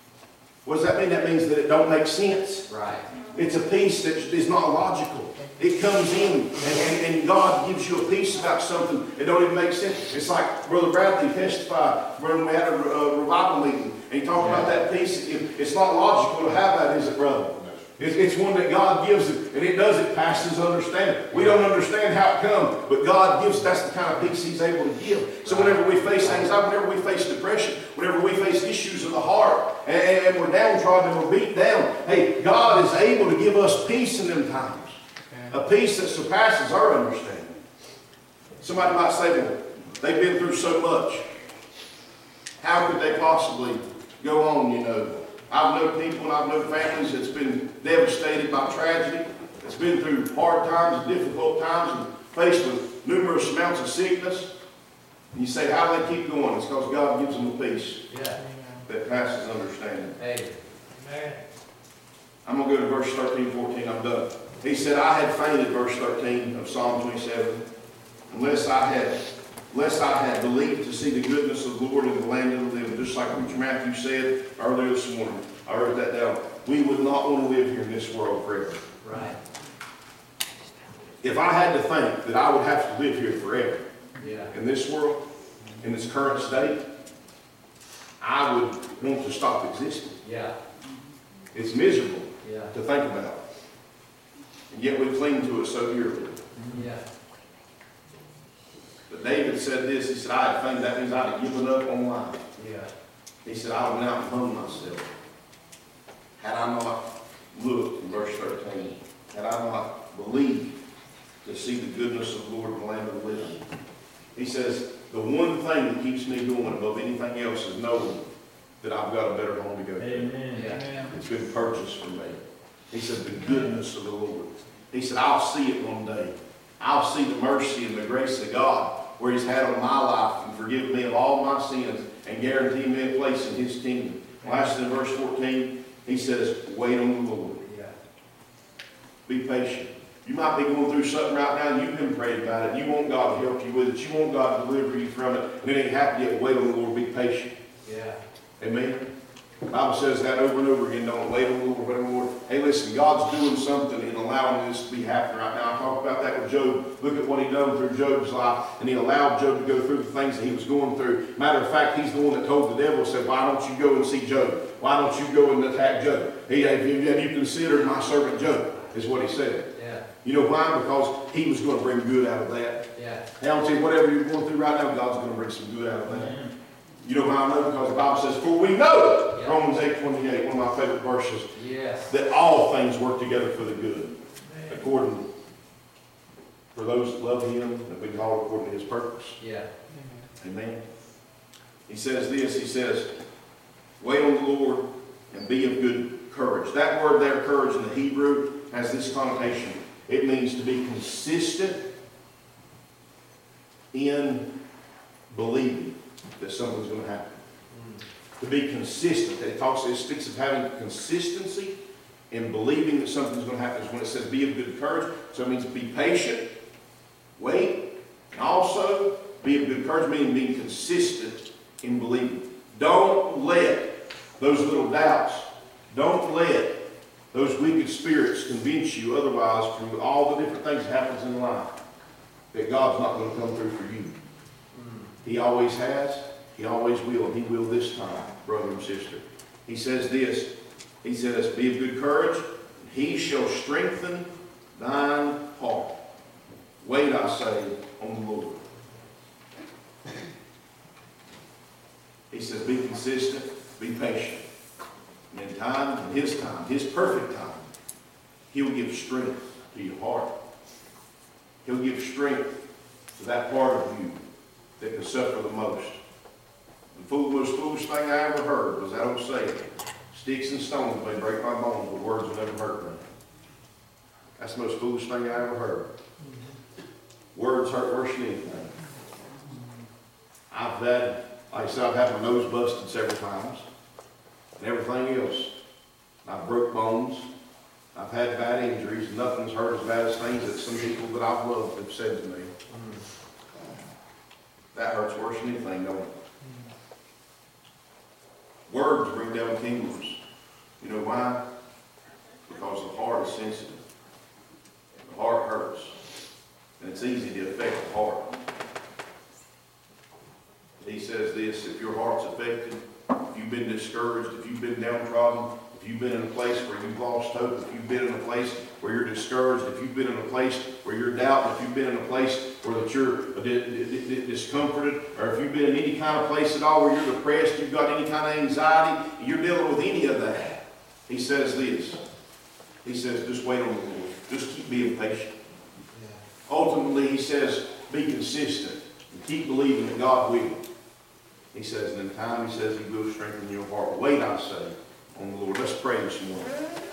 What does that mean? That means that it don't make sense. Right. It's a peace that is not logical. It comes in, and, and, and God gives you a peace about something that don't even make sense. It's like Brother Bradley testified when we had a, a revival meeting, and he talked yeah. about that peace. It, it's not logical to have that, is it, brother? It's, it's one that God gives it, and it does, it passes understanding. We don't understand how it comes, but God gives, that's the kind of peace He's able to give. So whenever we face anxiety, whenever we face depression, whenever we face issues of the heart, and, and we're downtrodden and we're beat down, hey, God is able to give us peace in them times. A peace that surpasses our understanding. Somebody might say, well, they've been through so much. How could they possibly go on, you know, I've known people and I've known families that's been devastated by tragedy, that's been through hard times and difficult times and faced with numerous amounts of sickness. And you say, how do they keep going? It's because God gives them a peace Yeah. that passes understanding. Hey. I'm going to go to verse thirteen, fourteen, I'm done. He said, I had fainted, verse thirteen of Psalm twenty-seven, unless I had, unless I had believed to see the goodness of the Lord in the land of the living. Just like Preacher Matthew said earlier this morning. I wrote that down. We would not want to live here in this world forever. Right. If I had to think that I would have to live here forever Yeah. in this world, in its current state, I would want to stop existing. Yeah. It's miserable Yeah. to think about. And yet we cling to it so dearly. Yeah. But David said this, he said, I had fainted, that means I had given up on life. Yeah. He said, I went out and hung myself. Had I not looked, in verse thirteen, had I not believed to see the goodness of the Lord in the land of the living. He says, the one thing that keeps me going above anything else is knowing that I've got a better home to go to. Amen. Yeah. It's been purchased for me. He said, the goodness of the Lord. He said, I'll see it one day. I'll see the mercy and the grace of God where He's had on my life and forgiven me of all my sins and guaranteed me a place in His kingdom. Last in verse fourteen, He says, wait on the Lord. Yeah. Be patient. You might be going through something right now and you've been praying about it. You want God to help you with it. You want God to deliver you from it. And it ain't happened yet. Wait on the Lord. Be patient. Yeah. Amen. The Bible says that over and over again. Don't wait on the Lord, wait on the Lord. Hey, listen, God's doing something in allowing this to be happening right now. I talk about that with Job. Look at what He done through Job's life. And He allowed Job to go through the things that he was going through. Matter of fact, He's the one that told the devil, said, why don't you go and see Job? Why don't you go and attack Job? He, have you, have you considered my servant Job? Is what He said. Yeah. You know why? Because he was going to bring good out of that. Yeah. Hey, I'll tell you, whatever you're going through right now, God's going to bring some good out of that. You know why I know? Because the Bible says, for we know, Yeah. Romans eight twenty-eight, one of my favorite verses, Yes. that all things work together for the good, according for those that love Him, that we call according to His purpose. Yeah. Amen. He says this, He says, wait on the Lord and be of good courage. That word there, courage, in the Hebrew has this connotation. It means to be consistent in believing that something's going to happen. To be consistent. It talks, it speaks of having consistency in believing that something's going to happen. It's when it says be of good courage. So it means be patient, wait, and also be of good courage, meaning being consistent in believing. Don't let those little doubts, don't let those wicked spirits convince you otherwise through all the different things that happens in life that God's not going to come through for you. He always has, He always will, and He will this time, brother and sister. He says this, He says, be of good courage, and He shall strengthen thine heart. Wait, I say, on the Lord. He says, be consistent, be patient. And in time, in His time, His perfect time, He'll give strength to your heart. He'll give strength to that part of you that can suffer the most. The fool, most foolish thing I ever heard was that old saying, sticks and stones may break my bones, but words will never hurt me. That's the most foolish thing I ever heard. Words hurt worse than anything. I've had, like I said, I've had my nose busted several times. And everything else. I've broke bones. I've had bad injuries. Nothing's hurt as bad as things that some people that I've loved have said to me. That hurts worse than anything, don't it? Words bring down kingdoms. You know why? Because the heart is sensitive. The heart hurts. And it's easy to affect the heart. He says this, if your heart's affected, if you've been discouraged, if you've been downtrodden, if you've been in a place where you've lost hope, if you've been in a place where you're discouraged, if you've been in a place where you're doubting, if you've been in a place where that you're discomforted, or if you've been in any kind of place at all where you're depressed, you've got any kind of anxiety, you're dealing with any of that, he says this. He says, just wait on the Lord. Just keep being patient. Ultimately, he says, be consistent and keep believing that God will. He says, and in time, he says, he will strengthen your heart. Wait, I say, on the Lord. Let's pray this morning.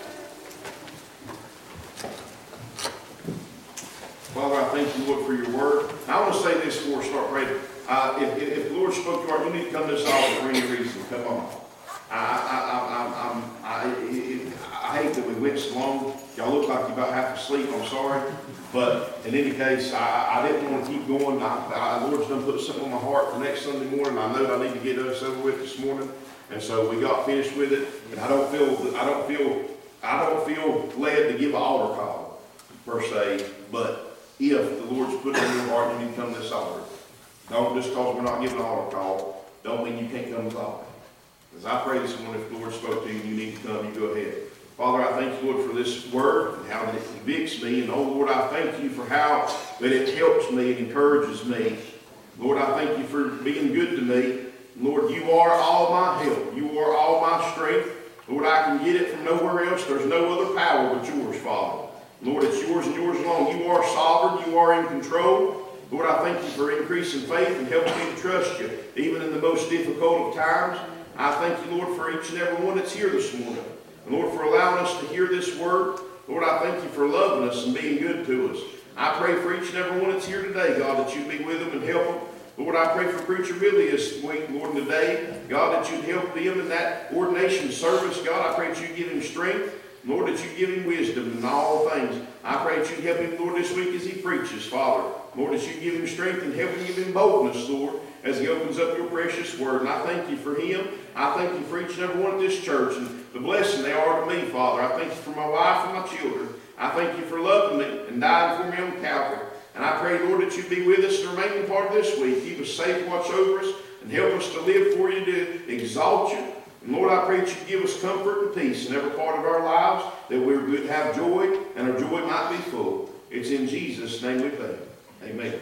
Father, I thank you, Lord, for your word. I want to say this before we start praying. Uh, if, if, if the Lord spoke to our heart, you need to come to this altar for any reason. Come on. I, I, I, I'm, I, I, I hate that we went so long. Y'all look like you're about half asleep. I'm sorry. But in any case, I, I didn't want to keep going. I, I, the Lord's done put something on my heart for next Sunday morning. I know I need to get us over with this morning. And so we got finished with it. And I don't feel, I don't feel, I don't feel led to give an altar call, per se. But if the Lord's put it in your heart, you need to come to this altar. Don't just because we're not giving an altar call, don't mean you can't come to the altar. As I pray this morning, if the Lord spoke to you and you need to come, you go ahead. Father, I thank you, Lord, for this word and how that it convicts me. And, oh, Lord, I thank you for how that it helps me and encourages me. Lord, I thank you for being good to me. Lord, you are all my help. You are all my strength. Lord, I can get it from nowhere else. There's no other power but yours, Father. Lord, it's yours and yours alone. You are sovereign. You are in control. Lord, I thank you for increasing faith and helping me to trust you, even in the most difficult of times. I thank you, Lord, for each and every one that's here this morning. And Lord, for allowing us to hear this word. Lord, I thank you for loving us and being good to us. I pray for each and every one that's here today, God, that you'd be with them and help them. Lord, I pray for Preacher Billy this week, Lord, and today. God, that you'd help him in that ordination service. God, I pray that you'd give him strength. Lord, that you'd give him wisdom in all things. I pray that you'd help him, Lord, this week as he preaches, Father. Lord, that you'd give him strength and help him give him boldness, Lord, as he opens up your precious word. And I thank you for him. I thank you for each and every one at this church and the blessing they are to me, Father. I thank you for my wife and my children. I thank you for loving me and dying for me on Calvary. And I pray, Lord, that you be with us the remaining part of this week. Keep us safe, watch over us, and help us to live for you, to exalt you. And Lord, I pray that you give us comfort and peace in every part of our lives, that we're good to have joy, and our joy might be full. It's in Jesus' name we pray. Amen.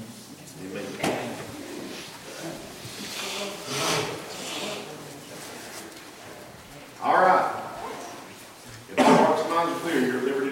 Amen. All right. If our hearts and minds are clear, you're at liberty